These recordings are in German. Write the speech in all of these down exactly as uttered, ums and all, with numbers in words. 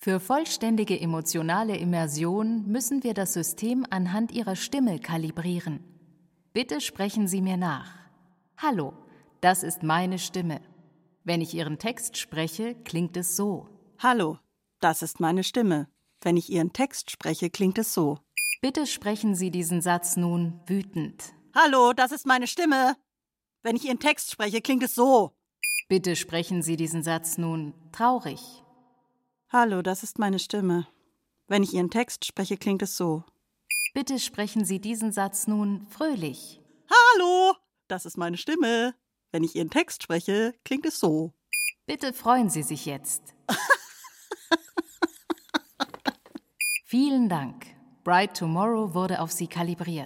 Für vollständige emotionale Immersion müssen wir das System anhand Ihrer Stimme kalibrieren. Bitte sprechen Sie mir nach. Hallo, das ist meine Stimme. Wenn ich Ihren Text spreche, klingt es so. Hallo, das ist meine Stimme. Wenn ich Ihren Text spreche, klingt es so. Bitte sprechen Sie diesen Satz nun wütend. Hallo, das ist meine Stimme. Wenn ich Ihren Text spreche, klingt es so. Bitte sprechen Sie diesen Satz nun traurig. Hallo, das ist meine Stimme. Wenn ich Ihren Text spreche, klingt es so. Bitte sprechen Sie diesen Satz nun fröhlich. Hallo, das ist meine Stimme. Wenn ich Ihren Text spreche, klingt es so. Bitte freuen Sie sich jetzt. Vielen Dank. Bright Tomorrow wurde auf Sie kalibriert.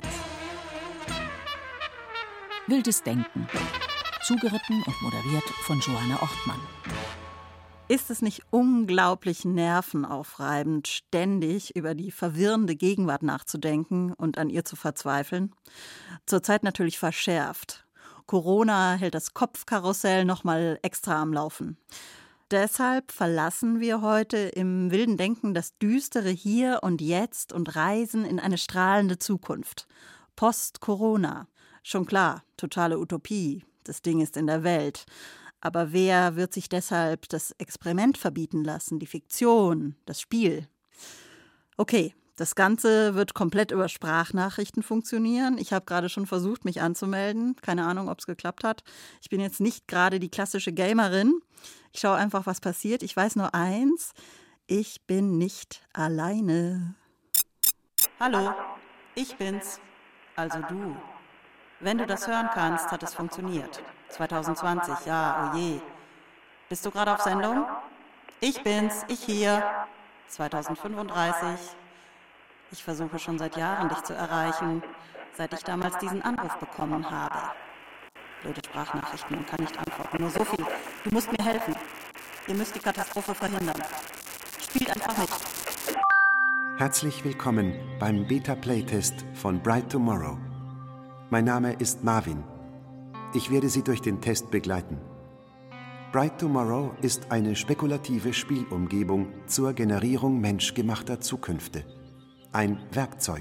Wildes Denken. Zugeritten und moderiert von Johanna Ortmann. Ist es nicht unglaublich nervenaufreibend, ständig über die verwirrende Gegenwart nachzudenken und an ihr zu verzweifeln? Zurzeit natürlich verschärft. Corona hält das Kopfkarussell noch mal extra am Laufen. Deshalb verlassen wir heute im wilden Denken das düstere Hier und Jetzt und reisen in eine strahlende Zukunft. Post-Corona. Schon klar, totale Utopie. Das Ding ist in der Welt. Aber wer wird sich deshalb das Experiment verbieten lassen, die Fiktion, das Spiel? Okay, das Ganze wird komplett über Sprachnachrichten funktionieren. Ich habe gerade schon versucht, mich anzumelden. Keine Ahnung, ob es geklappt hat. Ich bin jetzt nicht gerade die klassische Gamerin. Ich schaue einfach, was passiert. Ich weiß nur eins, ich bin nicht alleine. Hallo, ich bin's, also du. Wenn du das hören kannst, hat es funktioniert. zwanzig zwanzig, ja, oh je. Bist du gerade auf Sendung? Ich bin's, ich hier. zwanzig fünfunddreißig. Ich versuche schon seit Jahren, dich zu erreichen, seit ich damals diesen Anruf bekommen habe. Blöde Sprachnachrichten und kann nicht antworten. Nur so viel. Du musst mir helfen. Ihr müsst die Katastrophe verhindern. Spielt einfach mit. Herzlich willkommen beim Beta-Playtest von Bright Tomorrow. Mein Name ist Marvin. Ich werde Sie durch den Test begleiten. Bright Tomorrow ist eine spekulative Spielumgebung zur Generierung menschgemachter Zukünfte. Ein Werkzeug.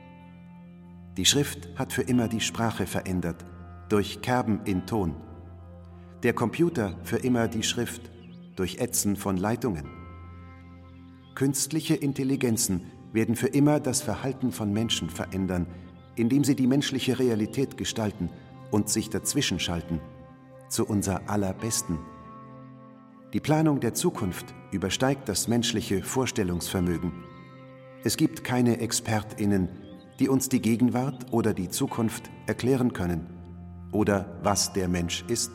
Die Schrift hat für immer die Sprache verändert, durch Kerben in Ton. Der Computer für immer die Schrift, durch Ätzen von Leitungen. Künstliche Intelligenzen werden für immer das Verhalten von Menschen verändern, indem sie die menschliche Realität gestalten und sich dazwischenschalten, zu unser Allerbesten. Die Planung der Zukunft übersteigt das menschliche Vorstellungsvermögen. Es gibt keine ExpertInnen, die uns die Gegenwart oder die Zukunft erklären können oder was der Mensch ist.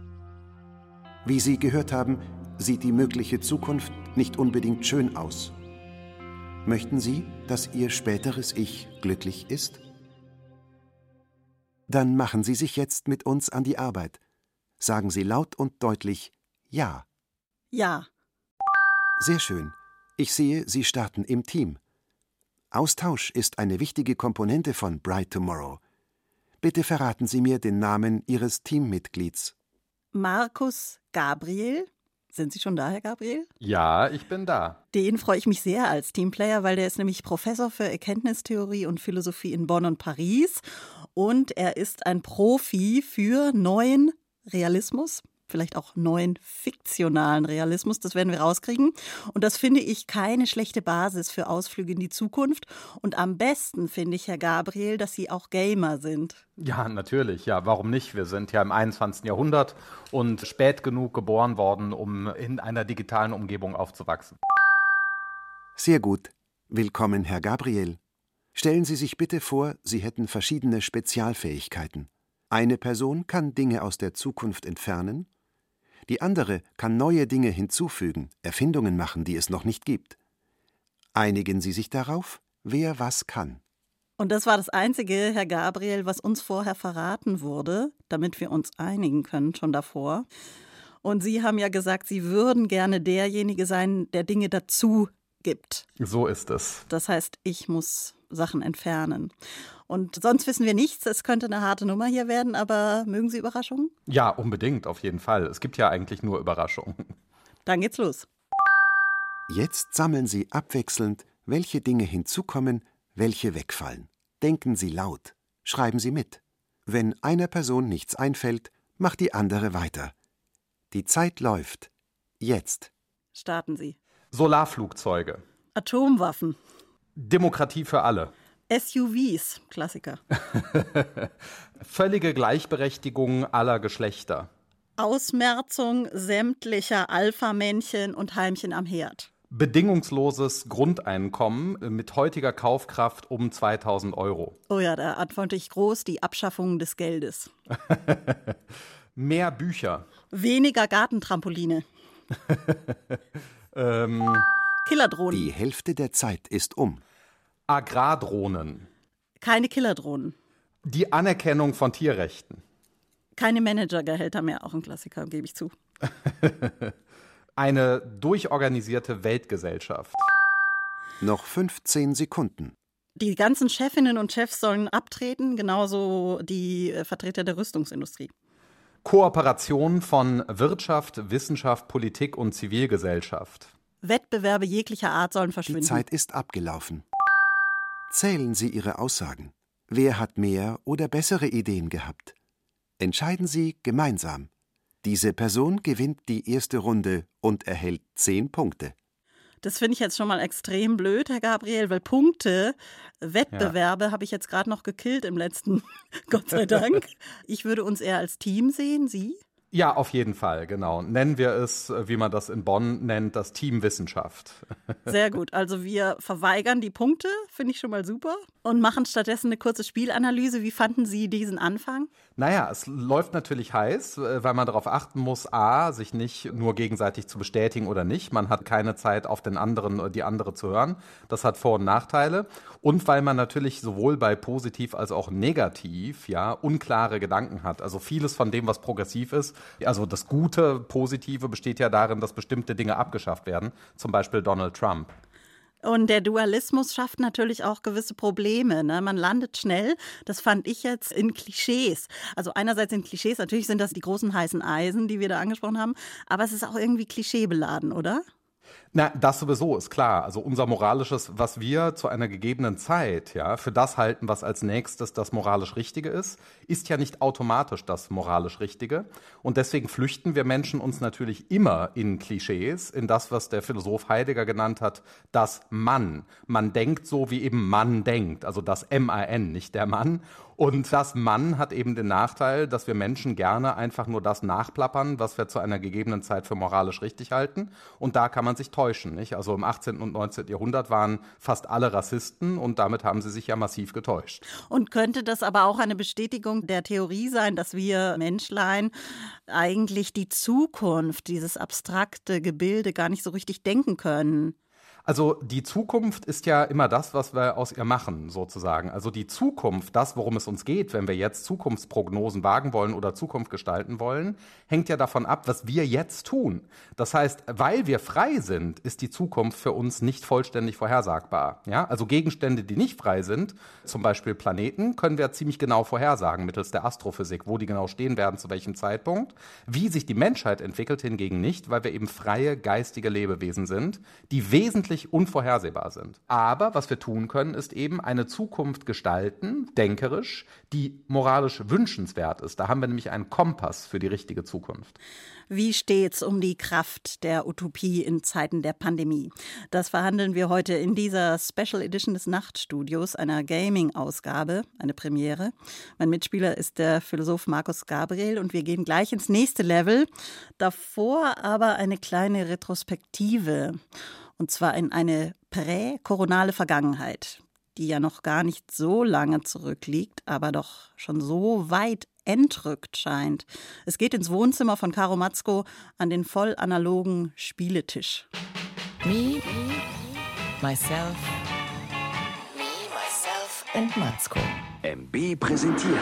Wie Sie gehört haben, sieht die mögliche Zukunft nicht unbedingt schön aus. Möchten Sie, dass Ihr späteres Ich glücklich ist? Dann machen Sie sich jetzt mit uns an die Arbeit. Sagen Sie laut und deutlich Ja. Ja. Sehr schön. Ich sehe, Sie starten im Team. Austausch ist eine wichtige Komponente von Bright Tomorrow. Bitte verraten Sie mir den Namen Ihres Teammitglieds. Markus Gabriel. Sind Sie schon da, Herr Gabriel? Ja, ich bin da. Den freue ich mich sehr als Teamplayer, weil der ist nämlich Professor für Erkenntnistheorie und Philosophie in Bonn und Paris. Und er ist ein Profi für neuen Realismus, vielleicht auch neuen fiktionalen Realismus. Das werden wir rauskriegen. Und das finde ich keine schlechte Basis für Ausflüge in die Zukunft. Und am besten finde ich, Herr Gabriel, dass Sie auch Gamer sind. Ja, natürlich. Ja, warum nicht? Wir sind ja im einundzwanzigsten Jahrhundert und spät genug geboren worden, um in einer digitalen Umgebung aufzuwachsen. Sehr gut. Willkommen, Herr Gabriel. Stellen Sie sich bitte vor, Sie hätten verschiedene Spezialfähigkeiten. Eine Person kann Dinge aus der Zukunft entfernen, die andere kann neue Dinge hinzufügen, Erfindungen machen, die es noch nicht gibt. Einigen Sie sich darauf, wer was kann. Und das war das Einzige, Herr Gabriel, was uns vorher verraten wurde, damit wir uns einigen können, schon davor. Und Sie haben ja gesagt, Sie würden gerne derjenige sein, der Dinge dazu gibt. So ist es. Das heißt, ich muss Sachen entfernen. Und sonst wissen wir nichts. Es könnte eine harte Nummer hier werden, aber mögen Sie Überraschungen? Ja, unbedingt, auf jeden Fall. Es gibt ja eigentlich nur Überraschungen. Dann geht's los. Jetzt sammeln Sie abwechselnd, welche Dinge hinzukommen, welche wegfallen. Denken Sie laut, schreiben Sie mit. Wenn einer Person nichts einfällt, macht die andere weiter. Die Zeit läuft. Jetzt. Starten Sie. Solarflugzeuge. Atomwaffen. Demokratie für alle. S U Vs, Klassiker. Völlige Gleichberechtigung aller Geschlechter. Ausmerzung sämtlicher Alpha-Männchen und Heimchen am Herd. Bedingungsloses Grundeinkommen mit heutiger Kaufkraft um zweitausend Euro. Oh ja, da antworte ich groß, die Abschaffung des Geldes. Mehr Bücher. Weniger Gartentrampoline. ähm, Killerdrohnen. Die Hälfte der Zeit ist um. Agrardrohnen. Keine Killerdrohnen. Die Anerkennung von Tierrechten. Keine Managergehälter mehr, auch ein Klassiker, gebe ich zu. Eine durchorganisierte Weltgesellschaft. Noch fünfzehn Sekunden. Die ganzen Chefinnen und Chefs sollen abtreten, genauso die Vertreter der Rüstungsindustrie. Kooperation von Wirtschaft, Wissenschaft, Politik und Zivilgesellschaft. Wettbewerbe jeglicher Art sollen verschwinden. Die Zeit ist abgelaufen. Zählen Sie Ihre Aussagen. Wer hat mehr oder bessere Ideen gehabt? Entscheiden Sie gemeinsam. Diese Person gewinnt die erste Runde und erhält zehn Punkte. Das finde ich jetzt schon mal extrem blöd, Herr Gabriel, weil Punkte, Wettbewerbe ja. habe ich jetzt gerade noch gekillt im letzten, Gott sei Dank. Ich würde uns eher als Team sehen, Sie? Ja, auf jeden Fall, genau. Nennen wir es, wie man das in Bonn nennt, das Team Wissenschaft. Sehr gut. Also wir verweigern die Punkte, finde ich schon mal super. Und machen stattdessen eine kurze Spielanalyse. Wie fanden Sie diesen Anfang? Naja, es läuft natürlich heiß, weil man darauf achten muss, a, sich nicht nur gegenseitig zu bestätigen oder nicht. Man hat keine Zeit, auf den anderen oder die andere zu hören. Das hat Vor- und Nachteile. Und weil man natürlich sowohl bei positiv als auch negativ, ja, unklare Gedanken hat. Also vieles von dem, was progressiv ist, also das Gute, Positive besteht ja darin, dass bestimmte Dinge abgeschafft werden. Zum Beispiel Donald Trump. Und der Dualismus schafft natürlich auch gewisse Probleme. Ne? Man landet schnell, das fand ich jetzt, in Klischees. Also einerseits in Klischees, natürlich sind das die großen heißen Eisen, die wir da angesprochen haben, aber es ist auch irgendwie klischeebeladen, oder? Na, das sowieso ist klar. Also unser moralisches, was wir zu einer gegebenen Zeit ja für das halten, was als nächstes das moralisch Richtige ist, ist ja nicht automatisch das moralisch Richtige. Und deswegen flüchten wir Menschen uns natürlich immer in Klischees, in das, was der Philosoph Heidegger genannt hat, das Man. Man denkt so, wie eben Mann denkt, also das M A N, nicht der Mann. Und das Mann hat eben den Nachteil, dass wir Menschen gerne einfach nur das nachplappern, was wir zu einer gegebenen Zeit für moralisch richtig halten. Und da kann man sich täuschen, nicht? Also im achtzehnten und neunzehnten Jahrhundert waren fast alle Rassisten und damit haben sie sich ja massiv getäuscht. Und könnte das aber auch eine Bestätigung der Theorie sein, dass wir Menschlein eigentlich die Zukunft, dieses abstrakte Gebilde gar nicht so richtig denken können? Also die Zukunft ist ja immer das, was wir aus ihr machen, sozusagen. Also die Zukunft, das, worum es uns geht, wenn wir jetzt Zukunftsprognosen wagen wollen oder Zukunft gestalten wollen, hängt ja davon ab, was wir jetzt tun. Das heißt, weil wir frei sind, ist die Zukunft für uns nicht vollständig vorhersagbar. Ja? Also Gegenstände, die nicht frei sind, zum Beispiel Planeten, können wir ziemlich genau vorhersagen mittels der Astrophysik, wo die genau stehen werden, zu welchem Zeitpunkt. Wie sich die Menschheit entwickelt, hingegen nicht, weil wir eben freie, geistige Lebewesen sind, die wesentlich unvorhersehbar sind. Aber was wir tun können, ist eben eine Zukunft gestalten, denkerisch, die moralisch wünschenswert ist. Da haben wir nämlich einen Kompass für die richtige Zukunft. Wie steht's um die Kraft der Utopie in Zeiten der Pandemie? Das verhandeln wir heute in dieser Special Edition des Nachtstudios, einer Gaming-Ausgabe, eine Premiere. Mein Mitspieler ist der Philosoph Markus Gabriel und wir gehen gleich ins nächste Level. Davor aber eine kleine Retrospektive. Und zwar in eine prä-koronale Vergangenheit, die ja noch gar nicht so lange zurückliegt, aber doch schon so weit entrückt scheint. Es geht ins Wohnzimmer von Caro Matzko an den voll analogen Spieletisch. Me, myself, me, myself and Matzko. M B präsentiert.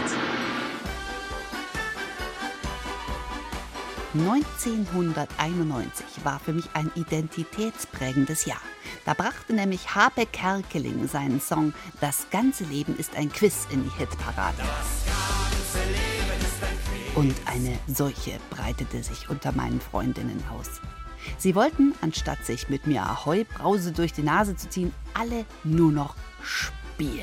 neunzehnhunderteinundneunzig war für mich ein identitätsprägendes Jahr. Da brachte nämlich Habe Kerkeling seinen Song »Das ganze Leben ist ein Quiz« in die Hitparade. Das ganze Leben ist ein Quiz. Und eine Seuche breitete sich unter meinen Freundinnen aus. Sie wollten, anstatt sich mit mir Ahoi-Brause durch die Nase zu ziehen, alle nur noch spielen.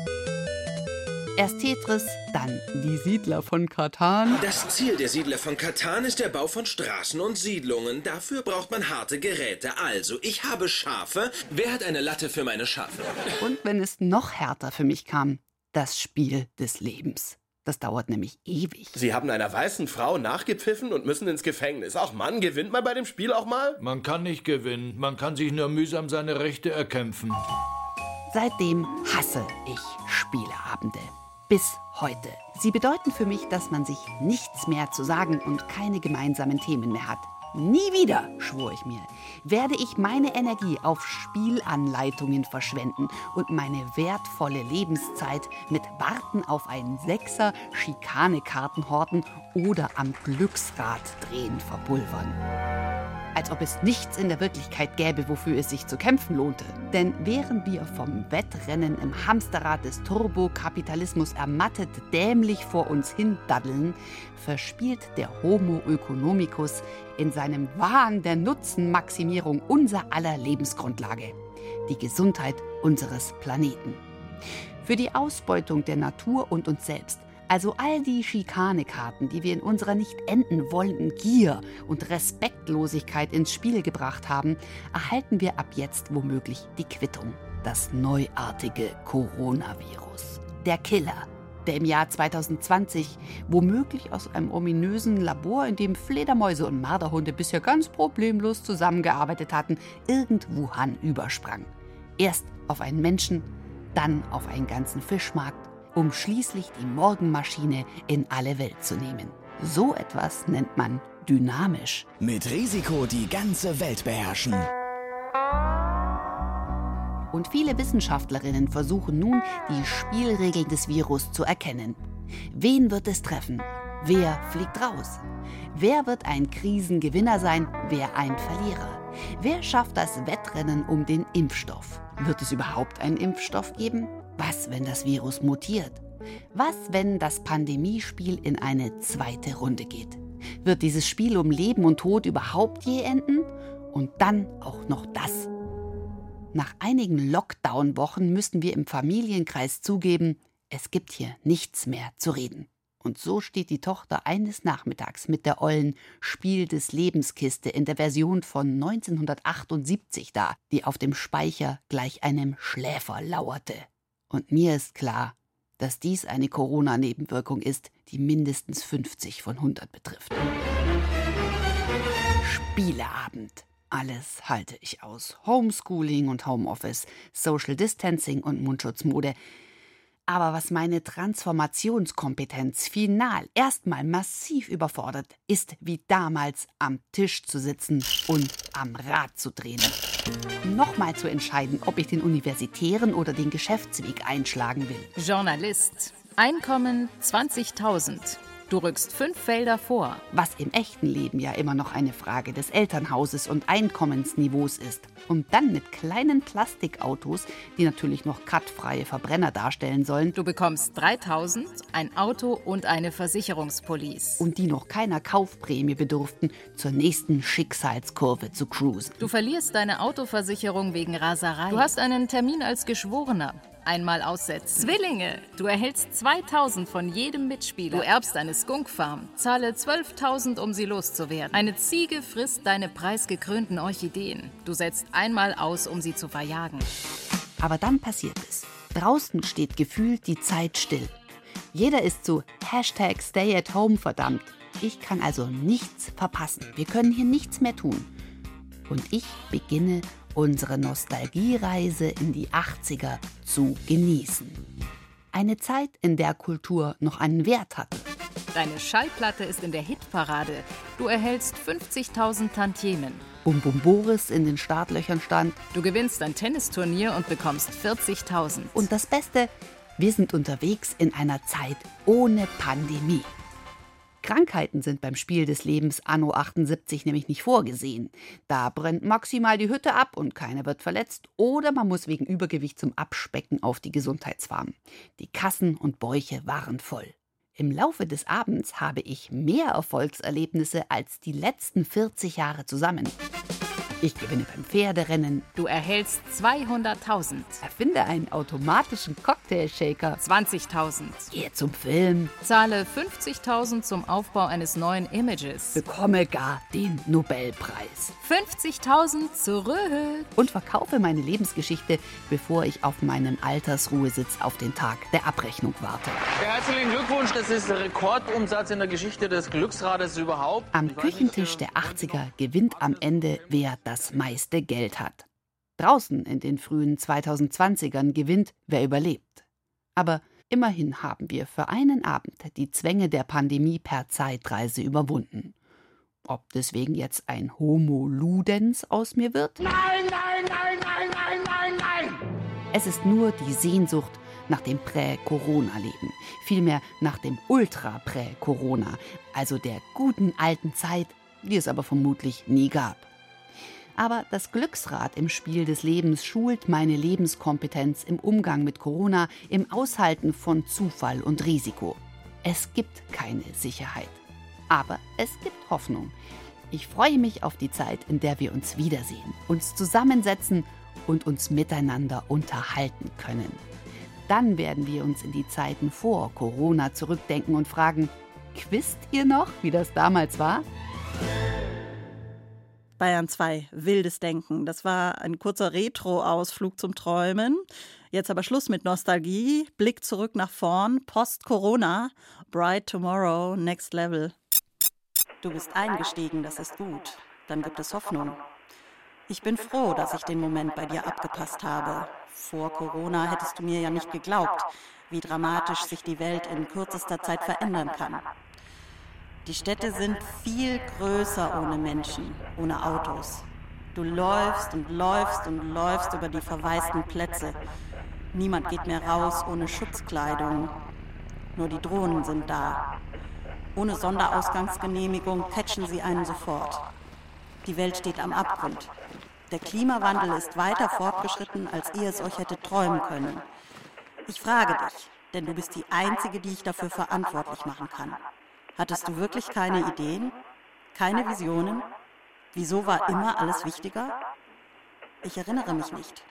Erst Tetris, dann die Siedler von Catan. Das Ziel der Siedler von Catan ist der Bau von Straßen und Siedlungen. Dafür braucht man harte Geräte. Also, ich habe Schafe. Wer hat eine Latte für meine Schafe? Und wenn es noch härter für mich kam, das Spiel des Lebens. Das dauert nämlich ewig. Sie haben einer weißen Frau nachgepfiffen und müssen ins Gefängnis. Ach Mann, gewinnt man bei dem Spiel auch mal? Man kann nicht gewinnen, man kann sich nur mühsam seine Rechte erkämpfen. Seitdem hasse ich Spieleabende. Bis heute. Sie bedeuten für mich, dass man sich nichts mehr zu sagen und keine gemeinsamen Themen mehr hat. Nie wieder, schwor ich mir, werde ich meine Energie auf Spielanleitungen verschwenden und meine wertvolle Lebenszeit mit Warten auf einen Sechser, Schikanekarten horten oder am Glücksrad drehen verpulvern. Als ob es nichts in der Wirklichkeit gäbe, wofür es sich zu kämpfen lohnte. Denn während wir vom Wettrennen im Hamsterrad des Turbokapitalismus ermattet dämlich vor uns hin daddeln, verspielt der Homo economicus in seinem Wahn der Nutzenmaximierung unser aller Lebensgrundlage, die Gesundheit unseres Planeten. Für die Ausbeutung der Natur und uns selbst, also all die Schikanekarten, die wir in unserer nicht enden wollenden Gier und Respektlosigkeit ins Spiel gebracht haben, erhalten wir ab jetzt womöglich die Quittung. Das neuartige Coronavirus. Der Killer, der im Jahr zwanzig zwanzig womöglich aus einem ominösen Labor, in dem Fledermäuse und Marderhunde bisher ganz problemlos zusammengearbeitet hatten, irgend Wuhan übersprang. Erst auf einen Menschen, dann auf einen ganzen Fischmarkt, um schließlich die Morgenmaschine in alle Welt zu nehmen. So etwas nennt man dynamisch. Mit Risiko die ganze Welt beherrschen. Und viele Wissenschaftlerinnen versuchen nun, die Spielregeln des Virus zu erkennen. Wen wird es treffen? Wer fliegt raus? Wer wird ein Krisengewinner sein? Wer ein Verlierer? Wer schafft das Wettrennen um den Impfstoff? Wird es überhaupt einen Impfstoff geben? Was, wenn das Virus mutiert? Was, wenn das Pandemiespiel in eine zweite Runde geht? Wird dieses Spiel um Leben und Tod überhaupt je enden? Und dann auch noch das. Nach einigen Lockdown-Wochen müssen wir im Familienkreis zugeben, es gibt hier nichts mehr zu reden. Und so steht die Tochter eines Nachmittags mit der ollen Spiel des Lebenskiste in der Version von neunzehnhundertachtundsiebzig da, die auf dem Speicher gleich einem Schläfer lauerte. Und mir ist klar, dass dies eine Corona-Nebenwirkung ist, die mindestens fünfzig von hundert betrifft. Spieleabend. Alles halte ich aus. Homeschooling und Homeoffice, Social Distancing und Mundschutzmode. Aber was meine Transformationskompetenz final erstmal massiv überfordert, ist wie damals am Tisch zu sitzen und am Rad zu drehen. Nochmal zu entscheiden, ob ich den universitären oder den Geschäftsweg einschlagen will. Journalist. Einkommen zwanzigtausend. Du rückst fünf Felder vor. Was im echten Leben ja immer noch eine Frage des Elternhauses und Einkommensniveaus ist. Und dann mit kleinen Plastikautos, die natürlich noch cutfreie Verbrenner darstellen sollen. Du bekommst dreitausend, ein Auto und eine Versicherungspolice. Und die noch keiner Kaufprämie bedurften, zur nächsten Schicksalskurve zu cruisen. Du verlierst deine Autoversicherung wegen Raserei. Du hast einen Termin als Geschworener. Einmal aussetzen. Zwillinge! Du erhältst zweitausend von jedem Mitspieler. Du erbst eine Skunkfarm. Zahle zwölftausend, um sie loszuwerden. Eine Ziege frisst deine preisgekrönten Orchideen. Du setzt einmal aus, um sie zu verjagen. Aber dann passiert es. Draußen steht gefühlt die Zeit still. Jeder ist zu Hashtag Stay at Home verdammt. Ich kann also nichts verpassen. Wir können hier nichts mehr tun. Und ich beginne unsere Nostalgiereise in die achtziger zu genießen. Eine Zeit, in der Kultur noch einen Wert hatte. Deine Schallplatte ist in der Hitparade. Du erhältst fünfzigtausend Tantiemen. Bum Bum Boris in den Startlöchern stand. Du gewinnst ein Tennisturnier und bekommst vierzigtausend. Und das Beste, wir sind unterwegs in einer Zeit ohne Pandemie. Krankheiten sind beim Spiel des Lebens anno achtundsiebzig nämlich nicht vorgesehen. Da brennt maximal die Hütte ab und keiner wird verletzt. Oder man muss wegen Übergewicht zum Abspecken auf die Gesundheitsfarm. Die Kassen und Bäuche waren voll. Im Laufe des Abends habe ich mehr Erfolgserlebnisse als die letzten vierzig Jahre zusammen. Ich gewinne beim Pferderennen. Du erhältst zweihunderttausend. Erfinde einen automatischen Cocktailshaker. zwanzigtausend. Gehe zum Film. Zahle fünfzigtausend zum Aufbau eines neuen Images. Bekomme gar den Nobelpreis. fünfzigtausend zurück. Und verkaufe meine Lebensgeschichte, bevor ich auf meinem Altersruhesitz auf den Tag der Abrechnung warte. Ja, herzlichen Glückwunsch, das ist der Rekordumsatz in der Geschichte des Glücksrades überhaupt. Am Küchentisch der achtziger gewinnt am Ende, wer das meiste Geld hat. Draußen in den frühen zweitausendzwanzigern gewinnt, wer überlebt. Aber immerhin haben wir für einen Abend die Zwänge der Pandemie per Zeitreise überwunden. Ob deswegen jetzt ein Homo Ludens aus mir wird? Nein, nein, nein, nein, nein, nein, nein! Es ist nur die Sehnsucht nach dem Prä-Corona-Leben. Vielmehr nach dem Ultra-Prä-Corona, also der guten alten Zeit, die es aber vermutlich nie gab. Aber das Glücksrad im Spiel des Lebens schult meine Lebenskompetenz im Umgang mit Corona, im Aushalten von Zufall und Risiko. Es gibt keine Sicherheit. Aber es gibt Hoffnung. Ich freue mich auf die Zeit, in der wir uns wiedersehen, uns zusammensetzen und uns miteinander unterhalten können. Dann werden wir uns in die Zeiten vor Corona zurückdenken und fragen, wisst ihr noch, wie das damals war? Bayern zwei, wildes Denken. Das war ein kurzer Retro-Ausflug zum Träumen. Jetzt aber Schluss mit Nostalgie. Blick zurück nach vorn. Post-Corona. Bright Tomorrow, Next Level. Du bist eingestiegen, das ist gut. Dann gibt es Hoffnung. Ich bin froh, dass ich den Moment bei dir abgepasst habe. Vor Corona hättest du mir ja nicht geglaubt, wie dramatisch sich die Welt in kürzester Zeit verändern kann. Die Städte sind viel größer ohne Menschen, ohne Autos. Du läufst und läufst und läufst über die verwaisten Plätze. Niemand geht mehr raus ohne Schutzkleidung. Nur die Drohnen sind da. Ohne Sonderausgangsgenehmigung catchen sie einen sofort. Die Welt steht am Abgrund. Der Klimawandel ist weiter fortgeschritten, als ihr es euch hättet träumen können. Ich frage dich, denn du bist die Einzige, die ich dafür verantwortlich machen kann. Hattest du wirklich keine Ideen? Keine Visionen? Wieso war immer alles wichtiger? Ich erinnere mich nicht.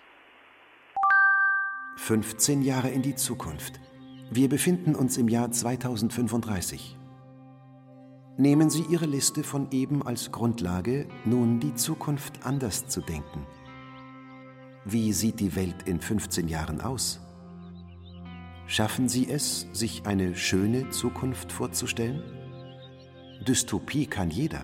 fünfzehn Jahre in die Zukunft. Wir befinden uns im Jahr zweitausendfünfunddreißig. Nehmen Sie Ihre Liste von eben als Grundlage, nun die Zukunft anders zu denken. Wie sieht die Welt in fünfzehn Jahren aus? Schaffen Sie es, sich eine schöne Zukunft vorzustellen? Dystopie kann jeder.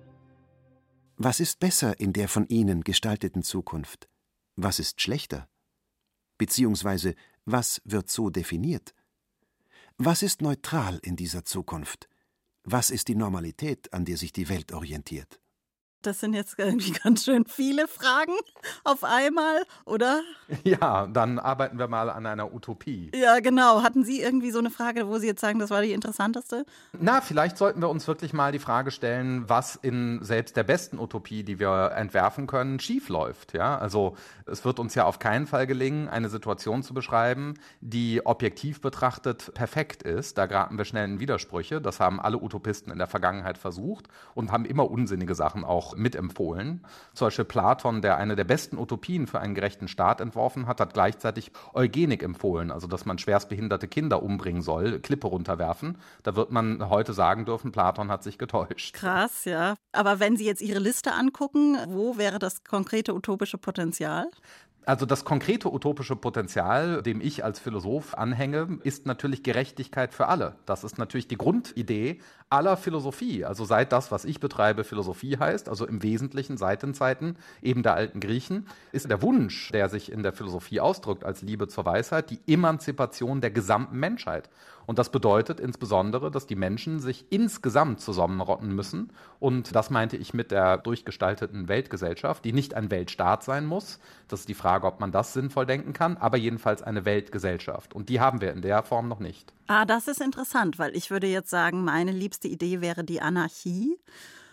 Was ist besser in der von Ihnen gestalteten Zukunft? Was ist schlechter? Beziehungsweise, was wird so definiert? Was ist neutral in dieser Zukunft? Was ist die Normalität, an der sich die Welt orientiert? Das sind jetzt irgendwie ganz schön viele Fragen auf einmal, oder? Ja, dann arbeiten wir mal an einer Utopie. Ja, genau. Hatten Sie irgendwie so eine Frage, wo Sie jetzt sagen, das war die interessanteste? Na, vielleicht sollten wir uns wirklich mal die Frage stellen, was in selbst der besten Utopie, die wir entwerfen können, schiefläuft. Ja? Also es wird uns ja auf keinen Fall gelingen, eine Situation zu beschreiben, die objektiv betrachtet perfekt ist. Da geraten wir schnell in Widersprüche. Das haben alle Utopisten in der Vergangenheit versucht und haben immer unsinnige Sachen auch mitempfohlen. Zum Beispiel Platon, der eine der besten Utopien für einen gerechten Staat entworfen hat, hat gleichzeitig Eugenik empfohlen, also dass man schwerstbehinderte Kinder umbringen soll, Klippe runterwerfen. Da wird man heute sagen dürfen, Platon hat sich getäuscht. Krass, ja. Aber wenn Sie jetzt Ihre Liste angucken, wo wäre das konkrete utopische Potenzial? Also das konkrete utopische Potenzial, dem ich als Philosoph anhänge, ist natürlich Gerechtigkeit für alle. Das ist natürlich die Grundidee aller Philosophie. Also seit das, was ich betreibe, Philosophie heißt, also im Wesentlichen seit den Zeiten eben der alten Griechen, ist der Wunsch, der sich in der Philosophie ausdrückt als Liebe zur Weisheit, die Emanzipation der gesamten Menschheit. Und das bedeutet insbesondere, dass die Menschen sich insgesamt zusammenrotten müssen. Und das meinte ich mit der durchgestalteten Weltgesellschaft, die nicht ein Weltstaat sein muss. Das ist die Frage, ob man das sinnvoll denken kann, aber jedenfalls eine Weltgesellschaft. Und die haben wir in der Form noch nicht. Ah, das ist interessant, weil ich würde jetzt sagen, meine liebste Idee wäre die Anarchie.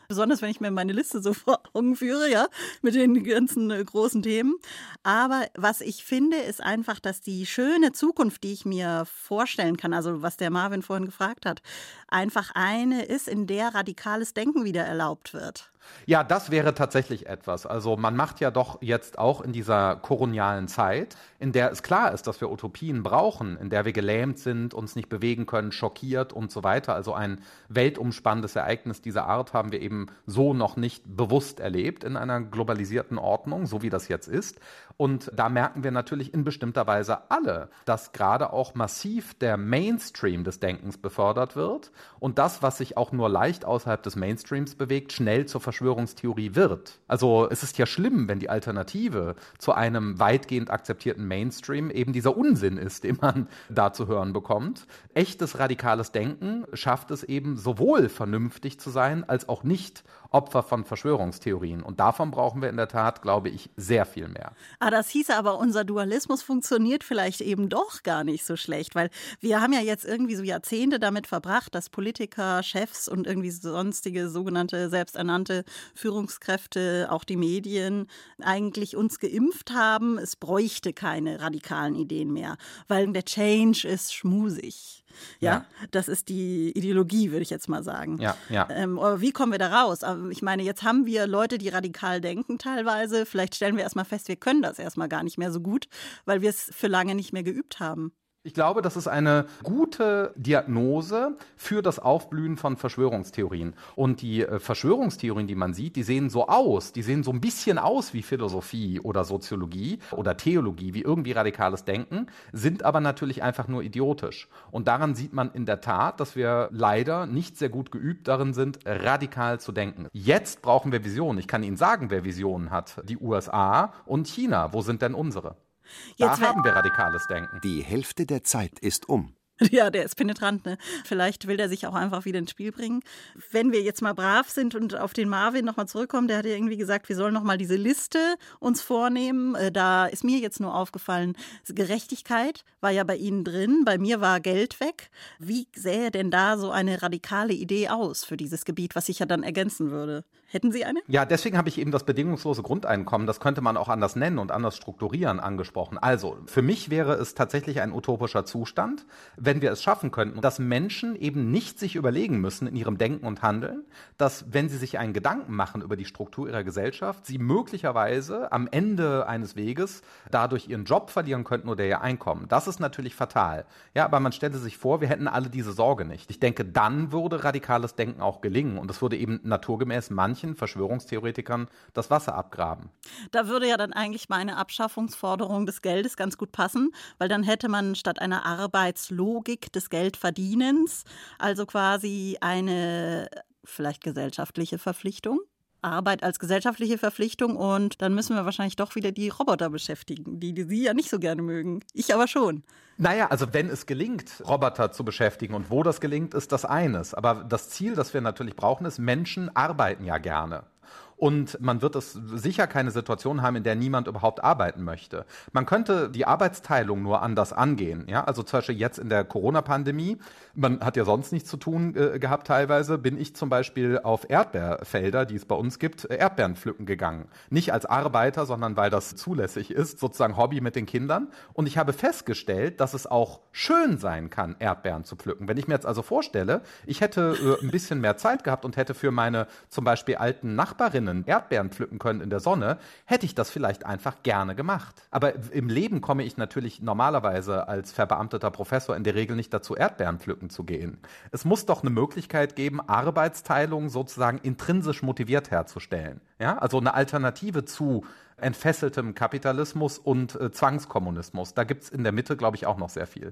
Besonders, wenn ich mir meine Liste so vor Augen führe, ja, mit den ganzen äh, großen Themen. Aber was ich finde, ist einfach, dass die schöne Zukunft, die ich mir vorstellen kann, also was der Marvin vorhin gefragt hat, einfach eine ist, in der radikales Denken wieder erlaubt wird. Ja, das wäre tatsächlich etwas. Also man macht ja doch jetzt auch in dieser kolonialen Zeit, in der es klar ist, dass wir Utopien brauchen, in der wir gelähmt sind, uns nicht bewegen können, schockiert und so weiter. Also ein weltumspannendes Ereignis dieser Art haben wir eben so noch nicht bewusst erlebt in einer globalisierten Ordnung, so wie das jetzt ist. Und da merken wir natürlich in bestimmter Weise alle, dass gerade auch massiv der Mainstream des Denkens befördert wird und das, was sich auch nur leicht außerhalb des Mainstreams bewegt, schnell zur Verschwörungstheorie wird. Also es ist ja schlimm, wenn die Alternative zu einem weitgehend akzeptierten Mainstream eben dieser Unsinn ist, den man da zu hören bekommt. Echtes radikales Denken schafft es eben sowohl vernünftig zu sein, als auch nicht Opfer von Verschwörungstheorien. Und davon brauchen wir in der Tat, glaube ich, sehr viel mehr. Ah, das hieße aber, unser Dualismus funktioniert vielleicht eben doch gar nicht so schlecht, weil wir haben ja jetzt irgendwie so Jahrzehnte damit verbracht, dass Politiker, Chefs und irgendwie sonstige sogenannte selbsternannte Führungskräfte, auch die Medien, eigentlich uns geimpft haben, es bräuchte keine radikalen Ideen mehr, weil der Change ist schmusig. Ja, ja, das ist die Ideologie, würde ich jetzt mal sagen. Ja, ja. Ähm, aber wie kommen wir da raus? Ich meine, jetzt haben wir Leute, die radikal denken teilweise. Vielleicht stellen wir erstmal fest, wir können das erstmal gar nicht mehr so gut, weil wir es für lange nicht mehr geübt haben. Ich glaube, das ist eine gute Diagnose für das Aufblühen von Verschwörungstheorien. Und die äh, Verschwörungstheorien, die man sieht, die sehen so aus, die sehen so ein bisschen aus wie Philosophie oder Soziologie oder Theologie, wie irgendwie radikales Denken, sind aber natürlich einfach nur idiotisch. Und daran sieht man in der Tat, dass wir leider nicht sehr gut geübt darin sind, radikal zu denken. Jetzt brauchen wir Visionen. Ich kann Ihnen sagen, wer Visionen hat. Die U S A und China. Wo sind denn unsere? Da Jetzt haben wir radikales Denken. Die Hälfte der Zeit ist um. Ja, der ist penetrant, ne? Vielleicht will der sich auch einfach wieder ins Spiel bringen. Wenn wir jetzt mal brav sind und auf den Marvin nochmal zurückkommen, der hat ja irgendwie gesagt, wir sollen nochmal diese Liste uns vornehmen. Da ist mir jetzt nur aufgefallen, Gerechtigkeit war ja bei Ihnen drin, bei mir war Geld weg. Wie sähe denn da so eine radikale Idee aus für dieses Gebiet, was ich ja dann ergänzen würde? Hätten Sie eine? Ja, deswegen habe ich eben das bedingungslose Grundeinkommen, das könnte man auch anders nennen und anders strukturieren, angesprochen. Also, für mich wäre es tatsächlich ein utopischer Zustand, wenn wir es schaffen könnten, dass Menschen eben nicht sich überlegen müssen in ihrem Denken und Handeln, dass, wenn sie sich einen Gedanken machen über die Struktur ihrer Gesellschaft, sie möglicherweise am Ende eines Weges dadurch ihren Job verlieren könnten oder ihr Einkommen. Das ist natürlich fatal. Ja, aber man stelle sich vor, wir hätten alle diese Sorge nicht. Ich denke, dann würde radikales Denken auch gelingen und es würde eben naturgemäß manchen Verschwörungstheoretikern das Wasser abgraben. Da würde ja dann eigentlich meine Abschaffungsforderung des Geldes ganz gut passen, weil dann hätte man statt einer Arbeitslogik des Geldverdienens also quasi eine vielleicht gesellschaftliche Verpflichtung. Arbeit als gesellschaftliche Verpflichtung und dann müssen wir wahrscheinlich doch wieder die Roboter beschäftigen, die, die Sie ja nicht so gerne mögen. Ich aber schon. Naja, also wenn es gelingt, Roboter zu beschäftigen und wo das gelingt, ist das eines. Aber das Ziel, das wir natürlich brauchen, ist, Menschen arbeiten ja gerne. Und man wird es sicher keine Situation haben, in der niemand überhaupt arbeiten möchte. Man könnte die Arbeitsteilung nur anders angehen. Ja? Also zum Beispiel jetzt in der Corona-Pandemie, man hat ja sonst nichts zu tun äh, gehabt teilweise, bin ich zum Beispiel auf Erdbeerfelder, die es bei uns gibt, Erdbeeren pflücken gegangen. Nicht als Arbeiter, sondern weil das zulässig ist, sozusagen Hobby mit den Kindern. Und ich habe festgestellt, dass es auch schön sein kann, Erdbeeren zu pflücken. Wenn ich mir jetzt also vorstelle, ich hätte äh, ein bisschen mehr Zeit gehabt und hätte für meine zum Beispiel alten Nachbarinnen Erdbeeren pflücken können in der Sonne, hätte ich das vielleicht einfach gerne gemacht. Aber im Leben komme ich natürlich normalerweise als verbeamteter Professor in der Regel nicht dazu, Erdbeeren pflücken zu gehen. Es muss doch eine Möglichkeit geben, Arbeitsteilung sozusagen intrinsisch motiviert herzustellen. Ja? Also eine Alternative zu entfesseltem Kapitalismus und äh, Zwangskommunismus. Da gibt es in der Mitte, glaube ich, auch noch sehr viel.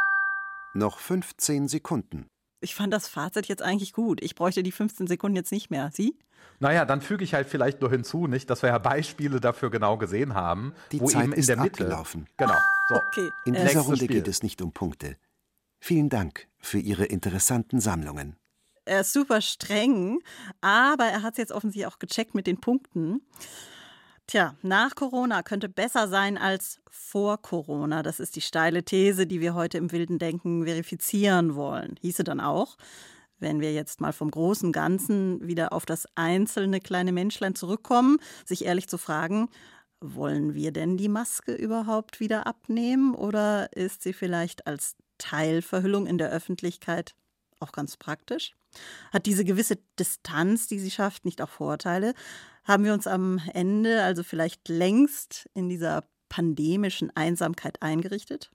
Noch fünfzehn Sekunden. Ich fand das Fazit jetzt eigentlich gut. Ich bräuchte die fünfzehn Sekunden jetzt nicht mehr. Sie? Naja, dann füge ich halt vielleicht nur hinzu, nicht, dass wir ja Beispiele dafür genau gesehen haben. Die wo Zeit eben in ist der Mitte, abgelaufen. Genau. So. Okay. In äh, dieser Runde Spiel. geht es nicht um Punkte. Vielen Dank für Ihre interessanten Sammlungen. Er ist super streng, aber er hat es jetzt offensichtlich auch gecheckt mit den Punkten. Tja, nach Corona könnte besser sein als vor Corona. Das ist die steile These, die wir heute im wilden Denken verifizieren wollen. Hieße dann auch, Wenn wir jetzt mal vom großen Ganzen wieder auf das einzelne kleine Menschlein zurückkommen, sich ehrlich zu fragen, wollen wir denn die Maske überhaupt wieder abnehmen oder ist sie vielleicht als Teilverhüllung in der Öffentlichkeit auch ganz praktisch? Hat diese gewisse Distanz, die sie schafft, nicht auch Vorteile? Haben wir uns am Ende also vielleicht längst in dieser pandemischen Einsamkeit eingerichtet?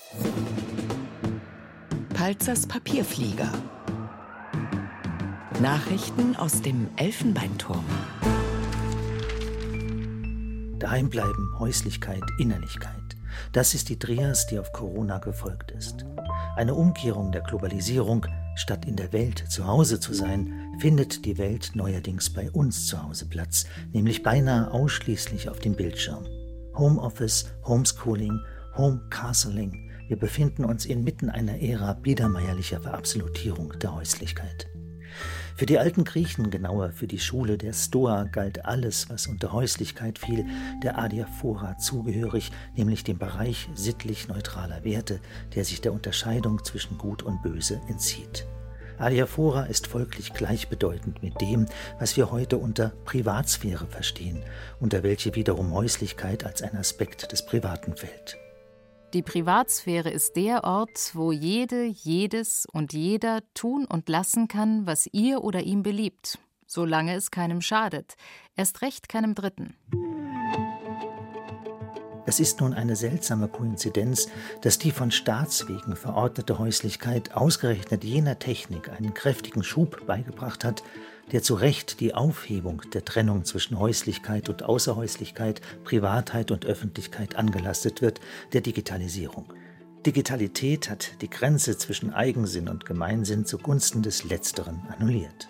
Palzers Papierflieger. Nachrichten aus dem Elfenbeinturm. Daheim bleiben, Häuslichkeit, Innerlichkeit. Das ist die Trias, die auf Corona gefolgt ist. Eine Umkehrung der Globalisierung. Statt in der Welt zu Hause zu sein, findet die Welt neuerdings bei uns zu Hause Platz, nämlich beinahe ausschließlich auf dem Bildschirm. Homeoffice, Homeschooling, Homecastling. Wir befinden uns inmitten einer Ära biedermeierlicher Verabsolutierung der Häuslichkeit. Für die alten Griechen, genauer für die Schule der Stoa, galt alles, was unter Häuslichkeit fiel, der Adiaphora zugehörig, nämlich dem Bereich sittlich neutraler Werte, der sich der Unterscheidung zwischen Gut und Böse entzieht. Adiaphora ist folglich gleichbedeutend mit dem, was wir heute unter Privatsphäre verstehen, unter welche wiederum Häuslichkeit als ein Aspekt des Privaten fällt. Die Privatsphäre ist der Ort, wo jede, jedes und jeder tun und lassen kann, was ihr oder ihm beliebt, solange es keinem schadet, erst recht keinem Dritten. Es ist nun eine seltsame Koinzidenz, dass die von Staatswegen verordnete Häuslichkeit ausgerechnet jener Technik einen kräftigen Schub beigebracht hat, der zu Recht die Aufhebung der Trennung zwischen Häuslichkeit und Außerhäuslichkeit, Privatheit und Öffentlichkeit angelastet wird, der Digitalisierung. Digitalität hat die Grenze zwischen Eigensinn und Gemeinsinn zugunsten des Letzteren annulliert.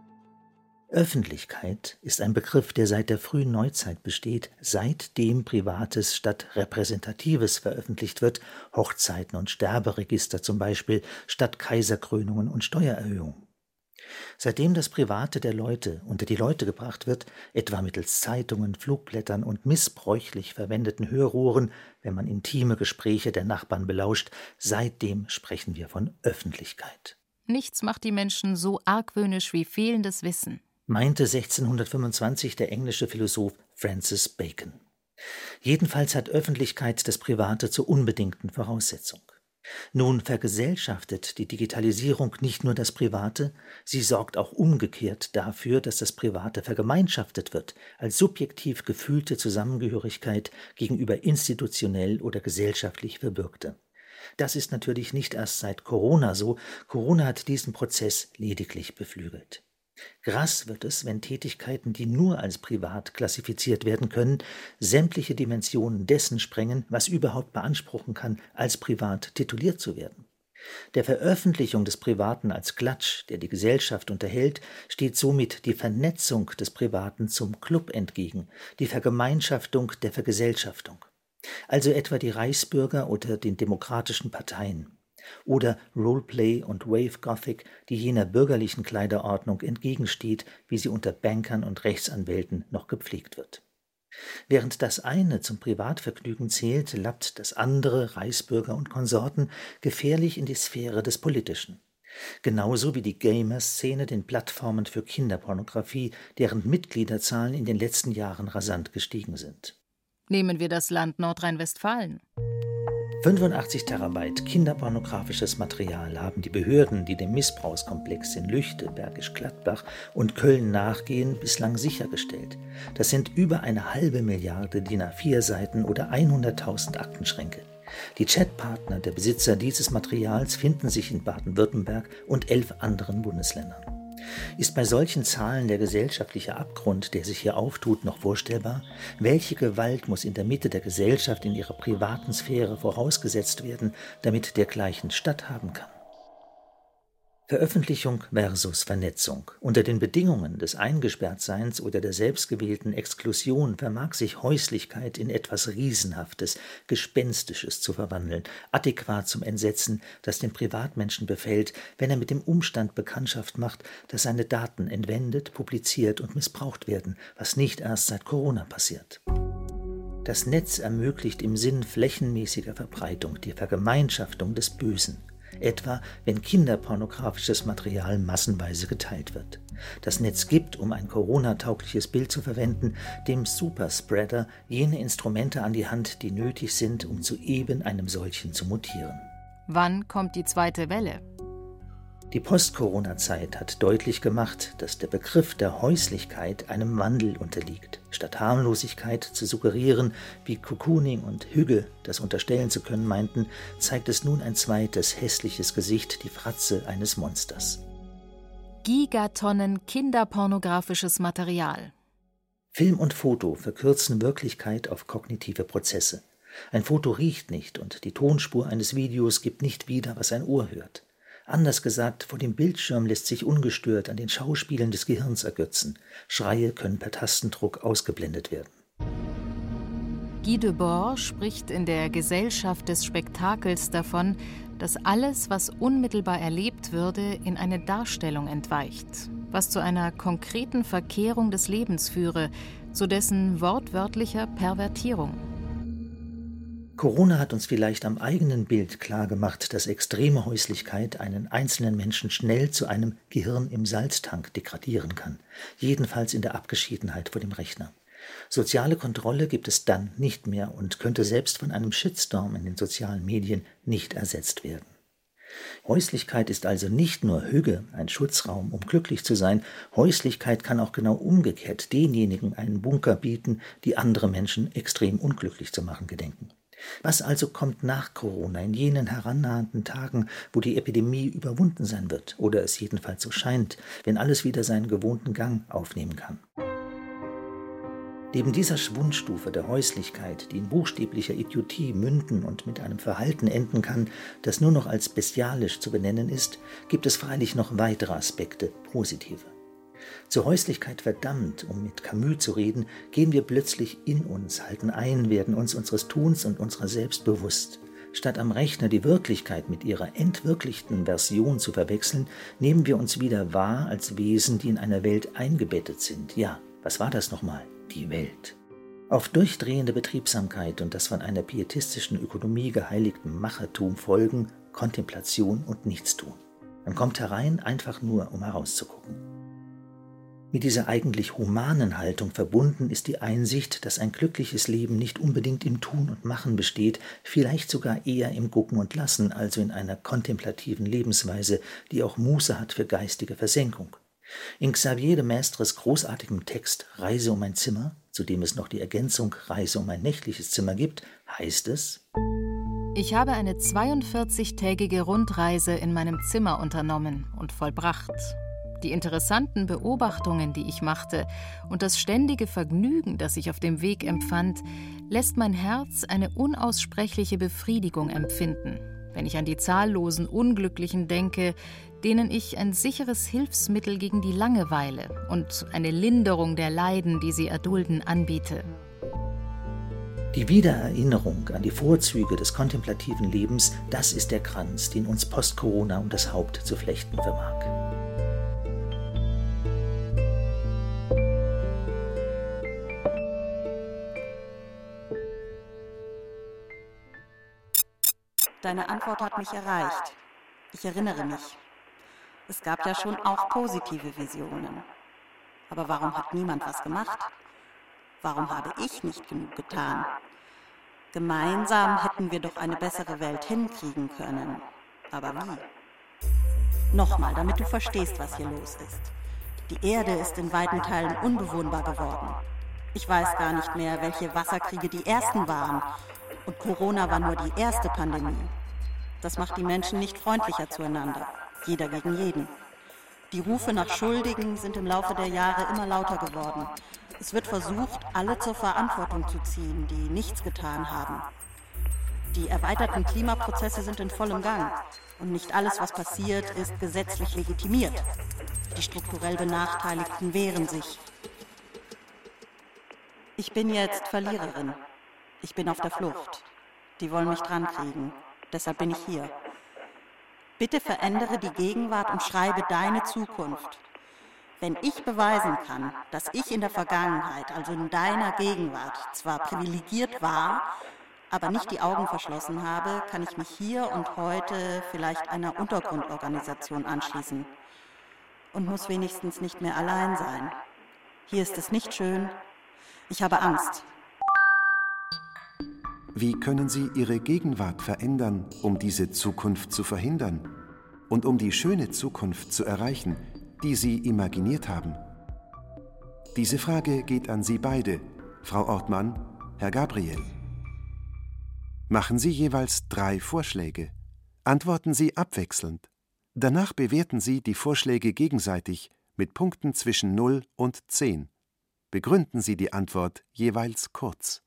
Öffentlichkeit ist ein Begriff, der seit der frühen Neuzeit besteht, seitdem Privates statt Repräsentatives veröffentlicht wird, Hochzeiten und Sterberegister zum Beispiel, statt Kaiserkrönungen und Steuererhöhungen. Seitdem das Private der Leute unter die Leute gebracht wird, etwa mittels Zeitungen, Flugblättern und missbräuchlich verwendeten Hörrohren, wenn man intime Gespräche der Nachbarn belauscht, seitdem sprechen wir von Öffentlichkeit. Nichts macht die Menschen so argwöhnisch wie fehlendes Wissen, meinte sechzehnhundertfünfundzwanzig der englische Philosoph Francis Bacon. Jedenfalls hat Öffentlichkeit das Private zur unbedingten Voraussetzung. Nun vergesellschaftet die Digitalisierung nicht nur das Private, sie sorgt auch umgekehrt dafür, dass das Private vergemeinschaftet wird, als subjektiv gefühlte Zusammengehörigkeit gegenüber institutionell oder gesellschaftlich Verbürgte. Das ist natürlich nicht erst seit Corona so, Corona hat diesen Prozess lediglich beflügelt. Krass wird es, wenn Tätigkeiten, die nur als privat klassifiziert werden können, sämtliche Dimensionen dessen sprengen, was überhaupt beanspruchen kann, als privat tituliert zu werden. Der Veröffentlichung des Privaten als Klatsch, der die Gesellschaft unterhält, steht somit die Vernetzung des Privaten zum Club entgegen, die Vergemeinschaftung der Vergesellschaftung. Also etwa die Reichsbürger oder den demokratischen Parteien. Oder Roleplay und Wave Gothic, die jener bürgerlichen Kleiderordnung entgegensteht, wie sie unter Bankern und Rechtsanwälten noch gepflegt wird. Während das eine zum Privatvergnügen zählt, lappt das andere, Reichsbürger und Konsorten, gefährlich in die Sphäre des Politischen. Genauso wie die Gamer-Szene den Plattformen für Kinderpornografie, deren Mitgliederzahlen in den letzten Jahren rasant gestiegen sind. Nehmen wir das Land Nordrhein-Westfalen. fünfundachtzig Terabyte kinderpornografisches Material haben die Behörden, die dem Missbrauchskomplex in Lüchte, Bergisch Gladbach und Köln nachgehen, bislang sichergestellt. Das sind über eine halbe Milliarde D I N A vier Seiten oder hunderttausend Aktenschränke. Die Chatpartner der Besitzer dieses Materials finden sich in Baden-Württemberg und elf anderen Bundesländern. Ist bei solchen Zahlen der gesellschaftliche Abgrund, der sich hier auftut, noch vorstellbar? Welche Gewalt muss in der Mitte der Gesellschaft in ihrer privaten Sphäre vorausgesetzt werden, damit dergleichen statthaben kann? Veröffentlichung versus Vernetzung. Unter den Bedingungen des Eingesperrtseins oder der selbstgewählten Exklusion vermag sich Häuslichkeit in etwas Riesenhaftes, Gespenstisches zu verwandeln, adäquat zum Entsetzen, das den Privatmenschen befällt, wenn er mit dem Umstand Bekanntschaft macht, dass seine Daten entwendet, publiziert und missbraucht werden, was nicht erst seit Corona passiert. Das Netz ermöglicht im Sinn flächenmäßiger Verbreitung die Vergemeinschaftung des Bösen. etwa wenn kinderpornografisches Material massenweise geteilt wird. Das Netz gibt, um ein Corona-taugliches Bild zu verwenden, dem Superspreader jene Instrumente an die Hand, die nötig sind, um zu eben einem solchen zu mutieren. Wann kommt die zweite Welle? Die Post-Corona-Zeit hat deutlich gemacht, dass der Begriff der Häuslichkeit einem Wandel unterliegt. Statt Harmlosigkeit zu suggerieren, wie Cocooning und Hügge das unterstellen zu können meinten, zeigt es nun ein zweites hässliches Gesicht, die Fratze eines Monsters. Gigatonnen kinderpornografisches Material. Film und Foto verkürzen Wirklichkeit auf kognitive Prozesse. Ein Foto riecht nicht und die Tonspur eines Videos gibt nicht wieder, was ein Ohr hört. Anders gesagt, vor dem Bildschirm lässt sich ungestört an den Schauspielen des Gehirns ergötzen. Schreie können per Tastendruck ausgeblendet werden. Guy Debord spricht in der Gesellschaft des Spektakels davon, dass alles, was unmittelbar erlebt würde, in eine Darstellung entweicht, was zu einer konkreten Verkehrung des Lebens führe, zu dessen wortwörtlicher Pervertierung. Corona hat uns vielleicht am eigenen Bild klargemacht, dass extreme Häuslichkeit einen einzelnen Menschen schnell zu einem Gehirn im Salztank degradieren kann, jedenfalls in der Abgeschiedenheit vor dem Rechner. Soziale Kontrolle gibt es dann nicht mehr und könnte selbst von einem Shitstorm in den sozialen Medien nicht ersetzt werden. Häuslichkeit ist also nicht nur Hüge, ein Schutzraum, um glücklich zu sein. Häuslichkeit kann auch genau umgekehrt denjenigen einen Bunker bieten, die andere Menschen extrem unglücklich zu machen gedenken. Was also kommt nach Corona in jenen herannahenden Tagen, wo die Epidemie überwunden sein wird, oder es jedenfalls so scheint, wenn alles wieder seinen gewohnten Gang aufnehmen kann? Neben dieser Schwundstufe der Häuslichkeit, die in buchstäblicher Idiotie münden und mit einem Verhalten enden kann, das nur noch als bestialisch zu benennen ist, gibt es freilich noch weitere Aspekte, positive. Zur Häuslichkeit verdammt, um mit Camus zu reden, gehen wir plötzlich in uns, halten ein, werden uns unseres Tuns und unserer selbst bewusst. Statt am Rechner die Wirklichkeit mit ihrer entwirklichten Version zu verwechseln, nehmen wir uns wieder wahr als Wesen, die in einer Welt eingebettet sind. Ja, was war das nochmal? Die Welt. Auf durchdrehende Betriebsamkeit und das von einer pietistischen Ökonomie geheiligten Machertum folgen Kontemplation und Nichtstun. Man kommt herein, einfach nur, um herauszugucken. Mit dieser eigentlich humanen Haltung verbunden ist die Einsicht, dass ein glückliches Leben nicht unbedingt im Tun und Machen besteht, vielleicht sogar eher im Gucken und Lassen, also in einer kontemplativen Lebensweise, die auch Muße hat für geistige Versenkung. In Xavier de Maistres großartigem Text »Reise um ein Zimmer«, zu dem es noch die Ergänzung »Reise um ein nächtliches Zimmer« gibt, heißt es: Ich habe eine zweiundvierzigtägige Rundreise in meinem Zimmer unternommen und vollbracht. Die interessanten Beobachtungen, die ich machte, und das ständige Vergnügen, das ich auf dem Weg empfand, lässt mein Herz eine unaussprechliche Befriedigung empfinden, wenn ich an die zahllosen Unglücklichen denke, denen ich ein sicheres Hilfsmittel gegen die Langeweile und eine Linderung der Leiden, die sie erdulden, anbiete. Die Wiedererinnerung an die Vorzüge des kontemplativen Lebens, das ist der Kranz, den uns Post-Corona um das Haupt zu flechten vermag. Deine Antwort hat mich erreicht. Ich erinnere mich. Es gab ja schon auch positive Visionen. Aber warum hat niemand was gemacht? Warum habe ich nicht genug getan? Gemeinsam hätten wir doch eine bessere Welt hinkriegen können. Aber wie? Nochmal, damit du verstehst, was hier los ist. Die Erde ist in weiten Teilen unbewohnbar geworden. Ich weiß gar nicht mehr, welche Wasserkriege die ersten waren. Und Corona war nur die erste Pandemie. Das macht die Menschen nicht freundlicher zueinander. Jeder gegen jeden. Die Rufe nach Schuldigen sind im Laufe der Jahre immer lauter geworden. Es wird versucht, alle zur Verantwortung zu ziehen, die nichts getan haben. Die erweiterten Klimaprozesse sind in vollem Gang. Und nicht alles, was passiert, ist gesetzlich legitimiert. Die strukturell Benachteiligten wehren sich. Ich bin jetzt Verliererin. Ich bin auf der Flucht. Die wollen mich drankriegen. Deshalb bin ich hier. Bitte verändere die Gegenwart und schreibe deine Zukunft. Wenn ich beweisen kann, dass ich in der Vergangenheit, also in deiner Gegenwart, zwar privilegiert war, aber nicht die Augen verschlossen habe, kann ich mich hier und heute vielleicht einer Untergrundorganisation anschließen und muss wenigstens nicht mehr allein sein. Hier ist es nicht schön. Ich habe Angst. Wie können Sie Ihre Gegenwart verändern, um diese Zukunft zu verhindern und um die schöne Zukunft zu erreichen, die Sie imaginiert haben? Diese Frage geht an Sie beide, Frau Ortmann, Herr Gabriel. Machen Sie jeweils drei Vorschläge. Antworten Sie abwechselnd. Danach bewerten Sie die Vorschläge gegenseitig mit Punkten zwischen null und zehn. Begründen Sie die Antwort jeweils kurz.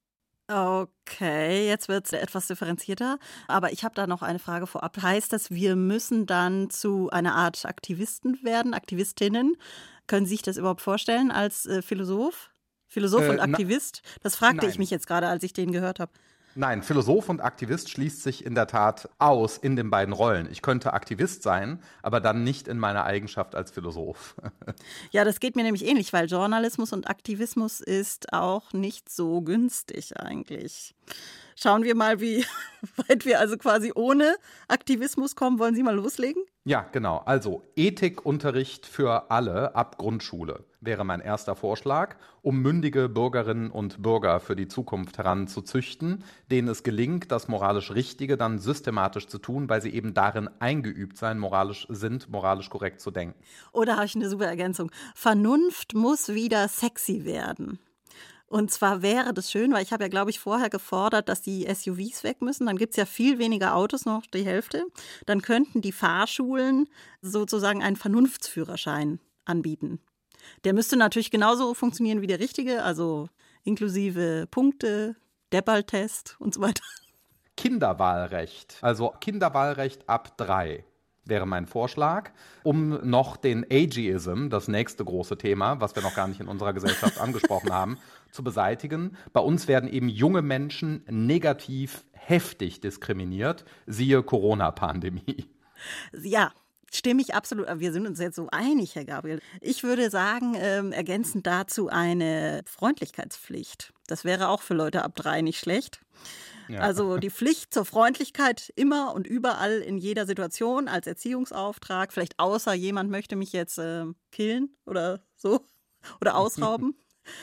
Okay, jetzt wird es etwas differenzierter. Aber ich habe da noch eine Frage vorab. Heißt das, wir müssen dann zu einer Art Aktivisten werden, Aktivistinnen? Können Sie sich das überhaupt vorstellen als äh, Philosoph? Philosoph Äh, und na- Aktivist? Das fragte nein. ich mich jetzt gerade, als ich den gehört habe. Nein, Philosoph und Aktivist schließt sich in der Tat aus in den beiden Rollen. Ich könnte Aktivist sein, aber dann nicht in meiner Eigenschaft als Philosoph. Ja, das geht mir nämlich ähnlich, weil Journalismus und Aktivismus ist auch nicht so günstig eigentlich. Schauen wir mal, wie weit wir also quasi ohne Aktivismus kommen. Wollen Sie mal loslegen? Ja, genau. Also Ethikunterricht für alle ab Grundschule wäre mein erster Vorschlag, um mündige Bürgerinnen und Bürger für die Zukunft heranzuzüchten, denen es gelingt, das moralisch Richtige dann systematisch zu tun, weil sie eben darin eingeübt sein, moralisch sind, moralisch korrekt zu denken. Oder habe ich eine super Ergänzung? Vernunft muss wieder sexy werden. Und zwar wäre das schön, weil ich habe ja, glaube ich, vorher gefordert, dass die S U Vs weg müssen. Dann gibt es ja viel weniger Autos, noch die Hälfte. Dann könnten die Fahrschulen sozusagen einen Vernunftsführerschein anbieten. Der müsste natürlich genauso funktionieren wie der richtige, also inklusive Punkte, Deppal-Test und so weiter. Kinderwahlrecht, also Kinderwahlrecht ab drei wäre mein Vorschlag, um noch den Ageism, das nächste große Thema, was wir noch gar nicht in unserer Gesellschaft angesprochen haben, zu beseitigen. Bei uns werden eben junge Menschen negativ heftig diskriminiert, siehe Corona-Pandemie. Ja, stimme ich absolut. Wir sind uns jetzt so einig, Herr Gabriel. Ich würde sagen, ähm, ergänzend dazu eine Freundlichkeitspflicht. Das wäre auch für Leute ab drei nicht schlecht. Ja. Also die Pflicht zur Freundlichkeit immer und überall in jeder Situation als Erziehungsauftrag. Vielleicht außer jemand möchte mich jetzt äh, killen oder so oder ausrauben.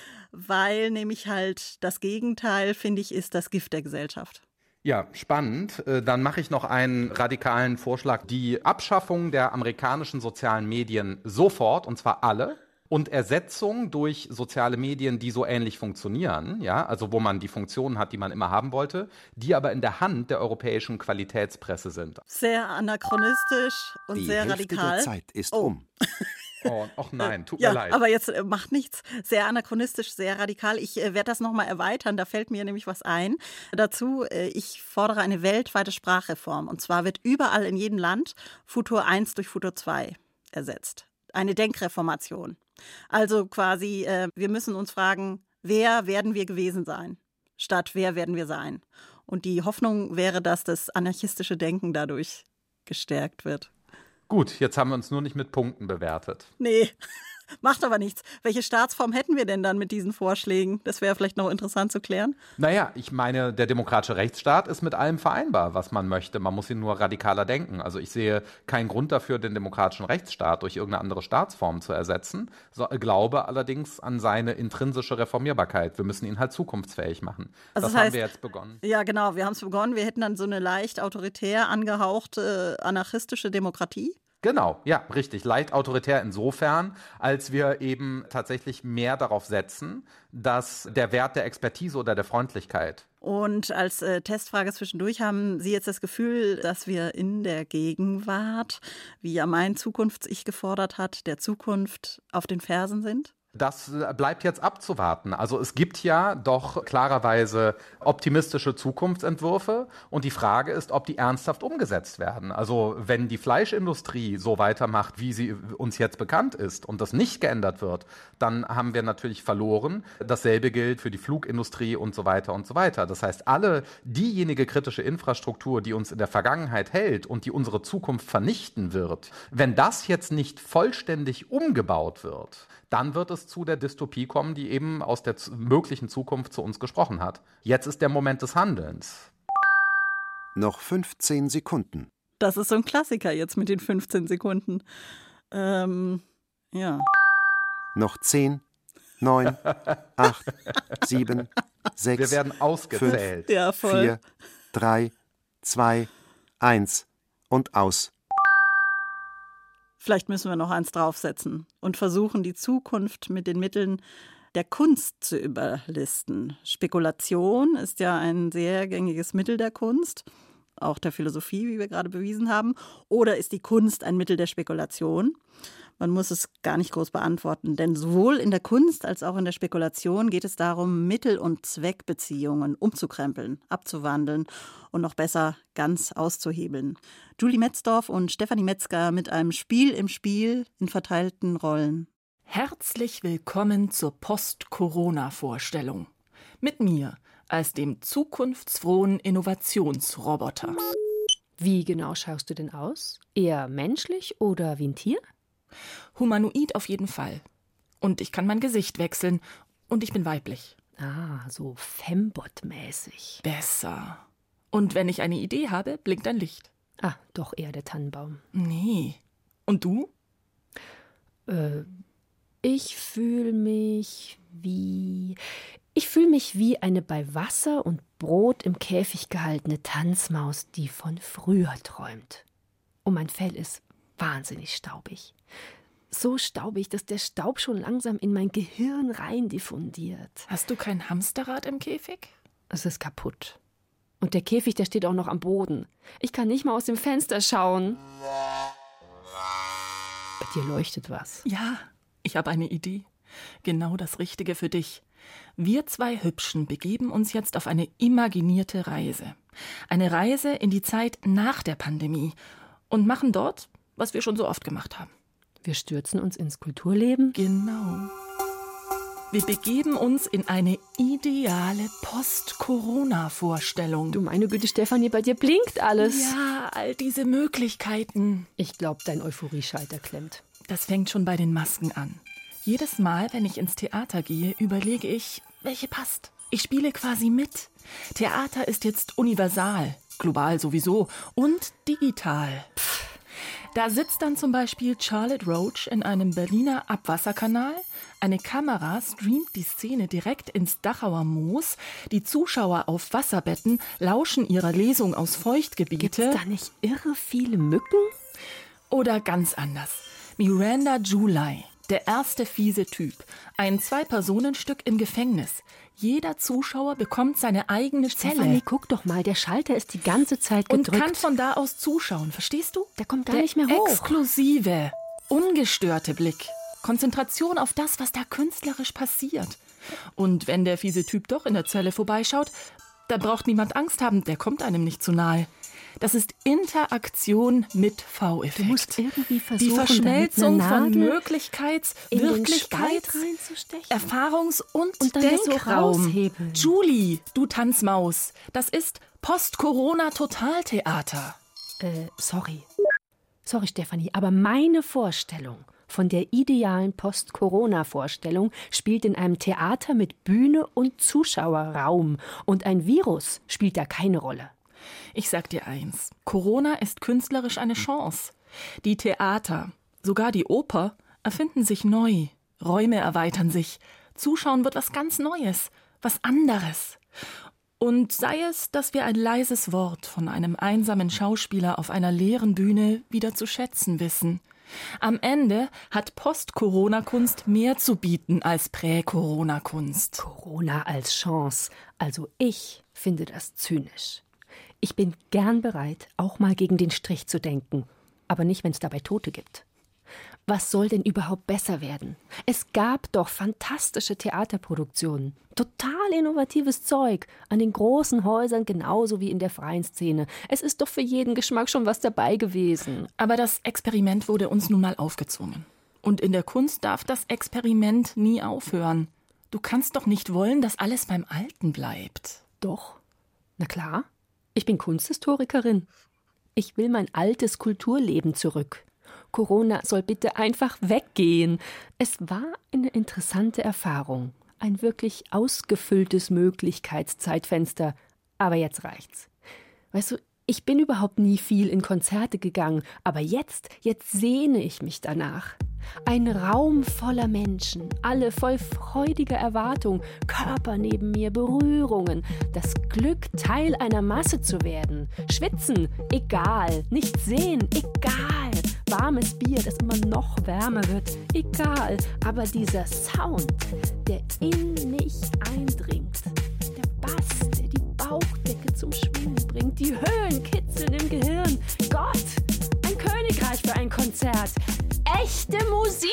Weil nämlich halt das Gegenteil, finde ich, ist das Gift der Gesellschaft. Ja, spannend. Dann mache ich noch einen radikalen Vorschlag. Die Abschaffung der amerikanischen sozialen Medien sofort, und zwar alle. Und Ersetzung durch soziale Medien, die so ähnlich funktionieren, ja, also wo man die Funktionen hat, die man immer haben wollte, die aber in der Hand der europäischen Qualitätspresse sind. Sehr anachronistisch und die sehr Hälfte radikal. Der Zeit ist oh. um. Oh, ach nein, tut ja, mir leid. Aber jetzt äh, macht nichts. Sehr anachronistisch, sehr radikal. Ich äh, werde das nochmal erweitern, da fällt mir nämlich was ein. Dazu, äh, ich fordere eine weltweite Sprachreform. Und zwar wird überall in jedem Land Futur eins durch Futur zwei ersetzt. Eine Denkreformation. Also quasi, äh, wir müssen uns fragen, wer werden wir gewesen sein, statt wer werden wir sein. Und die Hoffnung wäre, dass das anarchistische Denken dadurch gestärkt wird. Gut, jetzt haben wir uns nur nicht mit Punkten bewertet. Nee, macht aber nichts. Welche Staatsform hätten wir denn dann mit diesen Vorschlägen? Das wäre vielleicht noch interessant zu klären. Naja, ich meine, der demokratische Rechtsstaat ist mit allem vereinbar, was man möchte. Man muss ihn nur radikaler denken. Also ich sehe keinen Grund dafür, den demokratischen Rechtsstaat durch irgendeine andere Staatsform zu ersetzen. So, glaube allerdings an seine intrinsische Reformierbarkeit. Wir müssen ihn halt zukunftsfähig machen. Also das, das heißt, haben wir jetzt begonnen. Ja, genau. Wir haben es begonnen. Wir hätten dann so eine leicht autoritär angehauchte anarchistische Demokratie. Genau, ja, richtig. Leicht autoritär insofern, als wir eben tatsächlich mehr darauf setzen, dass der Wert der Expertise oder der Freundlichkeit. Und als äh, Testfrage zwischendurch, haben Sie jetzt das Gefühl, dass wir in der Gegenwart, wie ja mein Zukunfts-Ich gefordert hat, der Zukunft auf den Fersen sind? Das bleibt jetzt abzuwarten. Also es gibt ja doch klarerweise optimistische Zukunftsentwürfe und die Frage ist, ob die ernsthaft umgesetzt werden. Also wenn die Fleischindustrie so weitermacht, wie sie uns jetzt bekannt ist und das nicht geändert wird, dann haben wir natürlich verloren. Dasselbe gilt für die Flugindustrie und so weiter und so weiter. Das heißt, alle diejenige kritische Infrastruktur, die uns in der Vergangenheit hält und die unsere Zukunft vernichten wird, wenn das jetzt nicht vollständig umgebaut wird, dann wird es zu der Dystopie kommen, die eben aus der z- möglichen Zukunft zu uns gesprochen hat. Jetzt ist der Moment des Handelns. Noch fünfzehn Sekunden. Das ist so ein Klassiker jetzt mit den fünfzehn Sekunden. Ähm, ja. Noch zehn, neun, acht, sieben, sechs, Wir werden ausgezählt. fünf, Ja, voll. vier, drei, zwei, eins und aus. Vielleicht müssen wir noch eins draufsetzen und versuchen, die Zukunft mit den Mitteln der Kunst zu überlisten. Spekulation ist ja ein sehr gängiges Mittel der Kunst, auch der Philosophie, wie wir gerade bewiesen haben. Oder ist die Kunst ein Mittel der Spekulation? Man muss es gar nicht groß beantworten, denn sowohl in der Kunst als auch in der Spekulation geht es darum, Mittel- und Zweckbeziehungen umzukrempeln, abzuwandeln und noch besser ganz auszuhebeln. Julie Metzdorf und Stefanie Metzger mit einem Spiel im Spiel in verteilten Rollen. Herzlich willkommen zur Post-Corona-Vorstellung. Mit mir als dem zukunftsfrohen Innovationsroboter. Wie genau schaust du denn aus? Eher menschlich oder wie ein Tier? Humanoid auf jeden Fall. Und ich kann mein Gesicht wechseln. Und ich bin weiblich. Ah, so Fembot-mäßig. Besser. Und wenn ich eine Idee habe, blinkt ein Licht. Ah, doch eher der Tannenbaum. Nee. Und du? Äh, ich fühle mich wie... Ich fühle mich wie eine bei Wasser und Brot im Käfig gehaltene Tanzmaus, die von früher träumt. Und mein Fell ist wahnsinnig staubig. So staubig, dass der Staub schon langsam in mein Gehirn rein diffundiert. Hast du kein Hamsterrad im Käfig? Es ist kaputt. Und der Käfig, der steht auch noch am Boden. Ich kann nicht mal aus dem Fenster schauen. Bei dir leuchtet was. Ja, ich habe eine Idee. Genau das Richtige für dich. Wir zwei Hübschen begeben uns jetzt auf eine imaginierte Reise. Eine Reise in die Zeit nach der Pandemie und machen dort, was wir schon so oft gemacht haben. Wir stürzen uns ins Kulturleben? Genau. Wir begeben uns in eine ideale Post-Corona-Vorstellung. Du meine Güte, Stefanie, bei dir blinkt alles. Ja, all diese Möglichkeiten. Ich glaube, dein Euphorieschalter klemmt. Das fängt schon bei den Masken an. Jedes Mal, wenn ich ins Theater gehe, überlege ich, welche passt. Ich spiele quasi mit. Theater ist jetzt universal, global sowieso und digital. Pff. Da sitzt dann zum Beispiel Charlotte Roach in einem Berliner Abwasserkanal. Eine Kamera streamt die Szene direkt ins Dachauer Moos. Die Zuschauer auf Wasserbetten lauschen ihrer Lesung aus Feuchtgebiete. Gibt's da nicht irre viele Mücken? Oder ganz anders. Miranda July. Der erste fiese Typ. Ein Zwei-Personen-Stück im Gefängnis. Jeder Zuschauer bekommt seine eigene Zelle. Stefanie, guck doch mal, der Schalter ist die ganze Zeit gedrückt. Und kann von da aus zuschauen, verstehst du? Der kommt gar der nicht mehr hoch. Exklusive, ungestörte Blick. Konzentration auf das, was da künstlerisch passiert. Und wenn der fiese Typ doch in der Zelle vorbeischaut, da braucht niemand Angst haben, der kommt einem nicht zu nahe. Das ist Interaktion mit V-Effekt. Du musst irgendwie versuchen, die Verschmelzung von Möglichkeits-, in Wirklichkeits-, den reinzustechen. Erfahrungs- und, und dann Denkraum. So Julie, du Tanzmaus, das ist Post-Corona-Totaltheater. Äh, sorry. Sorry, Stefanie, aber meine Vorstellung von der idealen Post-Corona-Vorstellung spielt in einem Theater mit Bühne und Zuschauerraum. Und ein Virus spielt da keine Rolle. Ich sag dir eins, Corona ist künstlerisch eine Chance. Die Theater, sogar die Oper, erfinden sich neu. Räume erweitern sich. Zuschauen wird was ganz Neues, was anderes. Und sei es, dass wir ein leises Wort von einem einsamen Schauspieler auf einer leeren Bühne wieder zu schätzen wissen. Am Ende hat Post-Corona-Kunst mehr zu bieten als Prä-Corona-Kunst. Corona als Chance. Also ich finde das zynisch. Ich bin gern bereit, auch mal gegen den Strich zu denken. Aber nicht, wenn es dabei Tote gibt. Was soll denn überhaupt besser werden? Es gab doch fantastische Theaterproduktionen. Total innovatives Zeug. An den großen Häusern genauso wie in der freien Szene. Es ist doch für jeden Geschmack schon was dabei gewesen. Aber das Experiment wurde uns nun mal aufgezwungen. Und in der Kunst darf das Experiment nie aufhören. Du kannst doch nicht wollen, dass alles beim Alten bleibt. Doch. Na klar. Ich bin Kunsthistorikerin. Ich will mein altes Kulturleben zurück. Corona soll bitte einfach weggehen. Es war eine interessante Erfahrung. Ein wirklich ausgefülltes Möglichkeitszeitfenster. Aber jetzt reicht's. Weißt du, ich bin überhaupt nie viel in Konzerte gegangen, aber jetzt, jetzt sehne ich mich danach. Ein Raum voller Menschen, alle voll freudiger Erwartung, Körper neben mir, Berührungen, das Glück, Teil einer Masse zu werden. Schwitzen, egal, nicht sehen, egal. Warmes Bier, das immer noch wärmer wird, egal. Aber dieser Sound, der in mich eindringt, der Bass, der die Bauchdecke zum Schwingen bringt, die Höhen kitzeln im Gehirn. Gott, ein Königreich für ein Konzert. Echte Musik!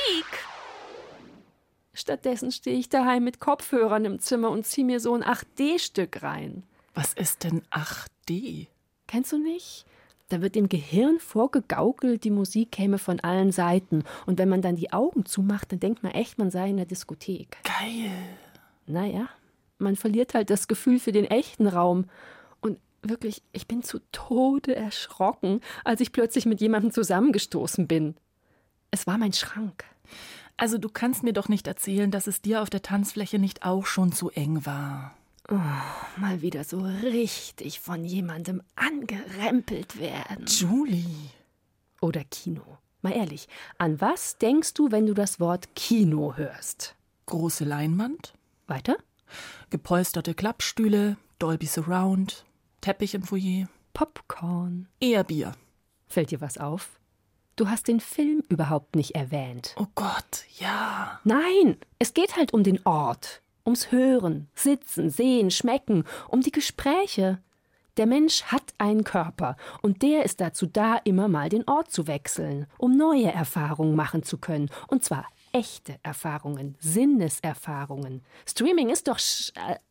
Stattdessen stehe ich daheim mit Kopfhörern im Zimmer und ziehe mir so ein acht D-Stück rein. Was ist denn acht D? Kennst du nicht? Da wird dem Gehirn vorgegaukelt, die Musik käme von allen Seiten. Und wenn man dann die Augen zumacht, dann denkt man echt, man sei in der Diskothek. Geil. Naja, man verliert halt das Gefühl für den echten Raum. Und wirklich, ich bin zu Tode erschrocken, als ich plötzlich mit jemandem zusammengestoßen bin. Es war mein Schrank. Also du kannst mir doch nicht erzählen, dass es dir auf der Tanzfläche nicht auch schon zu eng war. Oh, mal wieder so richtig von jemandem angerempelt werden. Julie. Oder Kino. Mal ehrlich, an was denkst du, wenn du das Wort Kino hörst? Große Leinwand. Weiter? Gepolsterte Klappstühle, Dolby Surround, Teppich im Foyer. Popcorn. Eher Bier. Fällt dir was auf? Du hast den Film überhaupt nicht erwähnt. Oh Gott, ja. Nein, es geht halt um den Ort. Ums Hören, Sitzen, Sehen, Schmecken, um die Gespräche. Der Mensch hat einen Körper und der ist dazu da, immer mal den Ort zu wechseln, um neue Erfahrungen machen zu können. Und zwar echte Erfahrungen, Sinneserfahrungen. Streaming ist doch... Sch-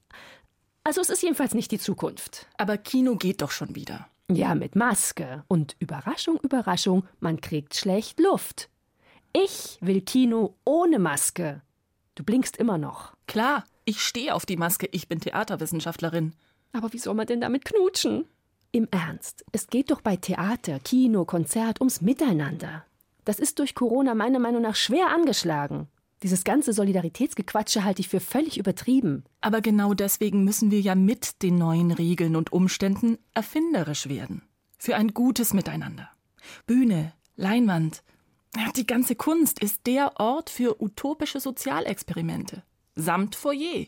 also es ist jedenfalls nicht die Zukunft. Aber Kino geht doch schon wieder. Ja, mit Maske. Und Überraschung, Überraschung, man kriegt schlecht Luft. Ich will Kino ohne Maske. Du blinkst immer noch. Klar, ich stehe auf die Maske, ich bin Theaterwissenschaftlerin. Aber wie soll man denn damit knutschen? Im Ernst, es geht doch bei Theater, Kino, Konzert ums Miteinander. Das ist durch Corona meiner Meinung nach schwer angeschlagen. Dieses ganze Solidaritätsgequatsche halte ich für völlig übertrieben. Aber genau deswegen müssen wir ja mit den neuen Regeln und Umständen erfinderisch werden. Für ein gutes Miteinander. Bühne, Leinwand, die ganze Kunst ist der Ort für utopische Sozialexperimente. Samt Foyer.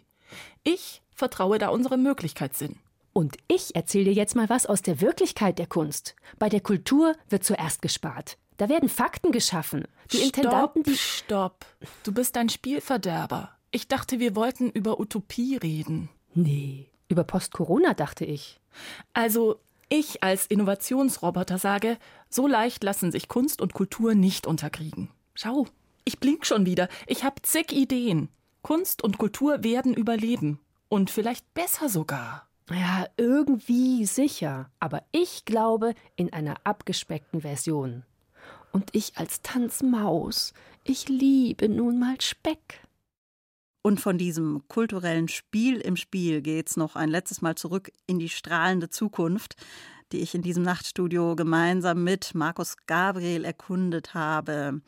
Ich vertraue da unserem Möglichkeitssinn. Und ich erzähle dir jetzt mal was aus der Wirklichkeit der Kunst. Bei der Kultur wird zuerst gespart. Da werden Fakten geschaffen. Die Intendanten, die... Stopp, du bist ein Spielverderber. Ich dachte, wir wollten über Utopie reden. Nee, über Post-Corona dachte ich. Also, ich als Innovationsroboter sage, so leicht lassen sich Kunst und Kultur nicht unterkriegen. Schau, ich blink schon wieder. Ich habe zig Ideen. Kunst und Kultur werden überleben. Und vielleicht besser sogar. Ja, irgendwie sicher. Aber ich glaube, in einer abgespeckten Version. Und ich als Tanzmaus, ich liebe nun mal Speck. Und von diesem kulturellen Spiel im Spiel geht's noch ein letztes Mal zurück in die strahlende Zukunft, die ich in diesem Nachtstudio gemeinsam mit Markus Gabriel erkundet habe.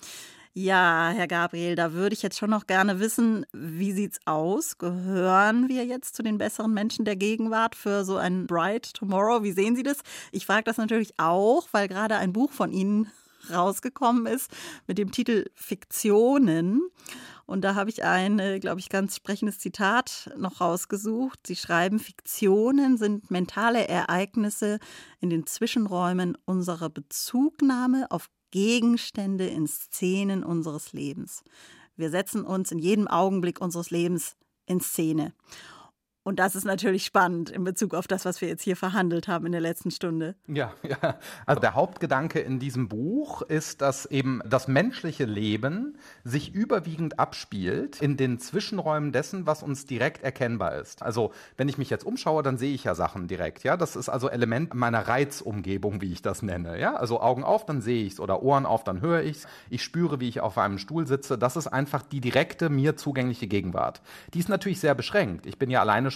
Ja, Herr Gabriel, da würde ich jetzt schon noch gerne wissen, wie sieht's aus? Gehören wir jetzt zu den besseren Menschen der Gegenwart für so ein Bright Tomorrow? Wie sehen Sie das? Ich frage das natürlich auch, weil gerade ein Buch von Ihnen rausgekommen ist mit dem Titel Fiktionen. Und da habe ich ein, glaube ich, ganz sprechendes Zitat noch rausgesucht. Sie schreiben, Fiktionen sind mentale Ereignisse in den Zwischenräumen unserer Bezugnahme auf Gegenstände in Szenen unseres Lebens. Wir setzen uns in jedem Augenblick unseres Lebens in Szene. Und das ist natürlich spannend in Bezug auf das, was wir jetzt hier verhandelt haben in der letzten Stunde. Ja, ja. Also der Hauptgedanke in diesem Buch ist, dass eben das menschliche Leben sich überwiegend abspielt in den Zwischenräumen dessen, was uns direkt erkennbar ist. Also wenn ich mich jetzt umschaue, dann sehe ich ja Sachen direkt. Ja, das ist also Element meiner Reizumgebung, wie ich das nenne. Ja, also Augen auf, dann sehe ich es, oder Ohren auf, dann höre ich es. Ich spüre, wie ich auf einem Stuhl sitze. Das ist einfach die direkte, mir zugängliche Gegenwart. Die ist natürlich sehr beschränkt. Ich bin ja alleine schon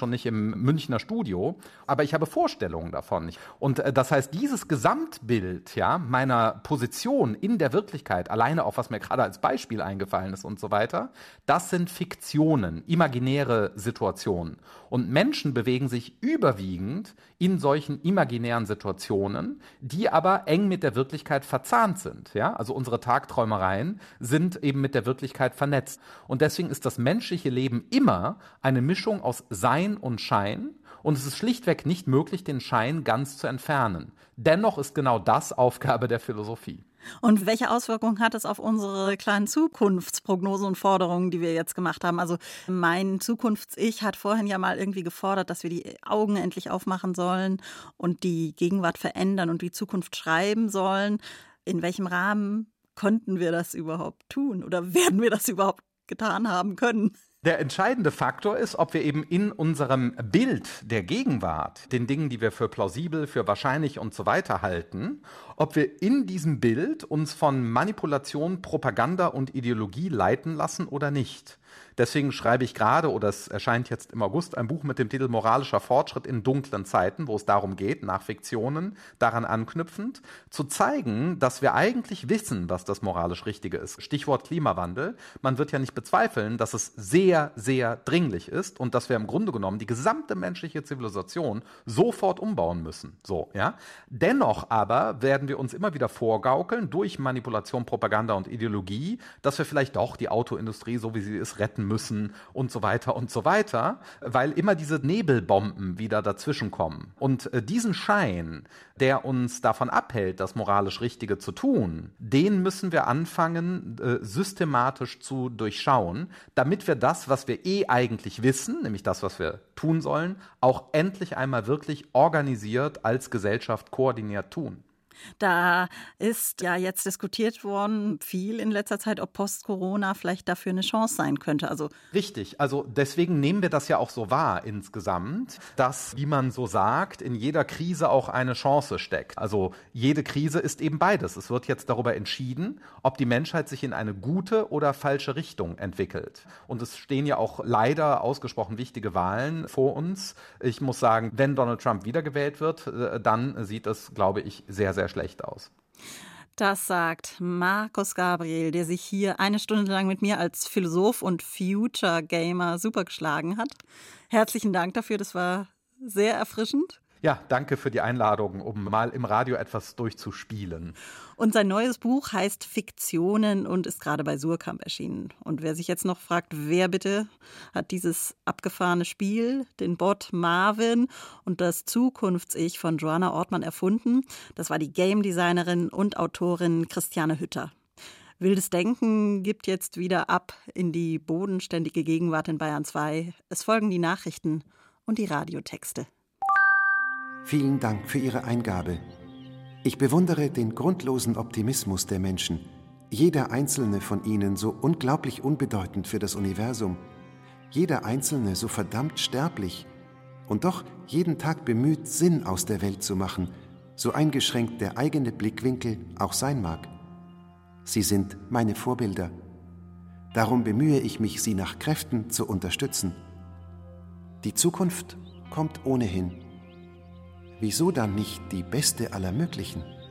schon nicht im Münchner Studio, aber ich habe Vorstellungen davon. Und äh, das heißt, dieses Gesamtbild, ja, meiner Position in der Wirklichkeit, alleine auf was mir gerade als Beispiel eingefallen ist und so weiter, das sind Fiktionen, imaginäre Situationen. Und Menschen bewegen sich überwiegend in solchen imaginären Situationen, die aber eng mit der Wirklichkeit verzahnt sind. Ja? Also unsere Tagträumereien sind eben mit der Wirklichkeit vernetzt. Und deswegen ist das menschliche Leben immer eine Mischung aus Sein und Schein. Und es ist schlichtweg nicht möglich, den Schein ganz zu entfernen. Dennoch ist genau das Aufgabe der Philosophie. Und welche Auswirkungen hat es auf unsere kleinen Zukunftsprognosen und Forderungen, die wir jetzt gemacht haben? Also mein Zukunfts-Ich hat vorhin ja mal irgendwie gefordert, dass wir die Augen endlich aufmachen sollen und die Gegenwart verändern und die Zukunft schreiben sollen. In welchem Rahmen konnten wir das überhaupt tun oder werden wir das überhaupt getan haben können? Der entscheidende Faktor ist, ob wir eben in unserem Bild der Gegenwart, den Dingen, die wir für plausibel, für wahrscheinlich und so weiter halten, ob wir in diesem Bild uns von Manipulation, Propaganda und Ideologie leiten lassen oder nicht. Deswegen schreibe ich gerade, oder es erscheint jetzt im August, ein Buch mit dem Titel Moralischer Fortschritt in dunklen Zeiten, wo es darum geht, nach Fiktionen, daran anknüpfend, zu zeigen, dass wir eigentlich wissen, was das moralisch Richtige ist. Stichwort Klimawandel. Man wird ja nicht bezweifeln, dass es sehr, sehr dringlich ist und dass wir im Grunde genommen die gesamte menschliche Zivilisation sofort umbauen müssen. So, ja. Dennoch aber werden wir uns immer wieder vorgaukeln, durch Manipulation, Propaganda und Ideologie, dass wir vielleicht doch die Autoindustrie, so wie sie ist, retten müssen und so weiter und so weiter, weil immer diese Nebelbomben wieder dazwischen kommen. Und äh, diesen Schein, der uns davon abhält, das moralisch Richtige zu tun, den müssen wir anfangen, äh, systematisch zu durchschauen, damit wir das, was wir eh eigentlich wissen, nämlich das, was wir tun sollen, auch endlich einmal wirklich organisiert als Gesellschaft koordiniert tun. Da ist ja jetzt diskutiert worden, viel in letzter Zeit, ob Post-Corona vielleicht dafür eine Chance sein könnte. Also Richtig, also deswegen nehmen wir das ja auch so wahr insgesamt, dass, wie man so sagt, in jeder Krise auch eine Chance steckt. Also jede Krise ist eben beides. Es wird jetzt darüber entschieden, ob die Menschheit sich in eine gute oder falsche Richtung entwickelt. Und es stehen ja auch leider ausgesprochen wichtige Wahlen vor uns. Ich muss sagen, wenn Donald Trump wiedergewählt wird, dann sieht es, glaube ich, sehr, sehr schlecht aus. Das sagt Markus Gabriel, der sich hier eine Stunde lang mit mir als Philosoph und Future Gamer super geschlagen hat. Herzlichen Dank dafür, das war sehr erfrischend. Ja, danke für die Einladung, um mal im Radio etwas durchzuspielen. Und sein neues Buch heißt Fiktionen und ist gerade bei Suhrkamp erschienen. Und wer sich jetzt noch fragt, wer bitte hat dieses abgefahrene Spiel, den Bot Marvin und das Zukunfts-Ich von Joanna Ortmann erfunden, das war die Game-Designerin und Autorin Christiane Hütter. Wildes Denken gibt jetzt wieder ab in die bodenständige Gegenwart in Bayern zwei. Es folgen die Nachrichten und die Radiotexte. Vielen Dank für Ihre Eingabe. Ich bewundere den grundlosen Optimismus der Menschen. Jeder einzelne von ihnen so unglaublich unbedeutend für das Universum. Jeder einzelne so verdammt sterblich. Und doch jeden Tag bemüht, Sinn aus der Welt zu machen, so eingeschränkt der eigene Blickwinkel auch sein mag. Sie sind meine Vorbilder. Darum bemühe ich mich, sie nach Kräften zu unterstützen. Die Zukunft kommt ohnehin. Wieso dann nicht die beste aller möglichen?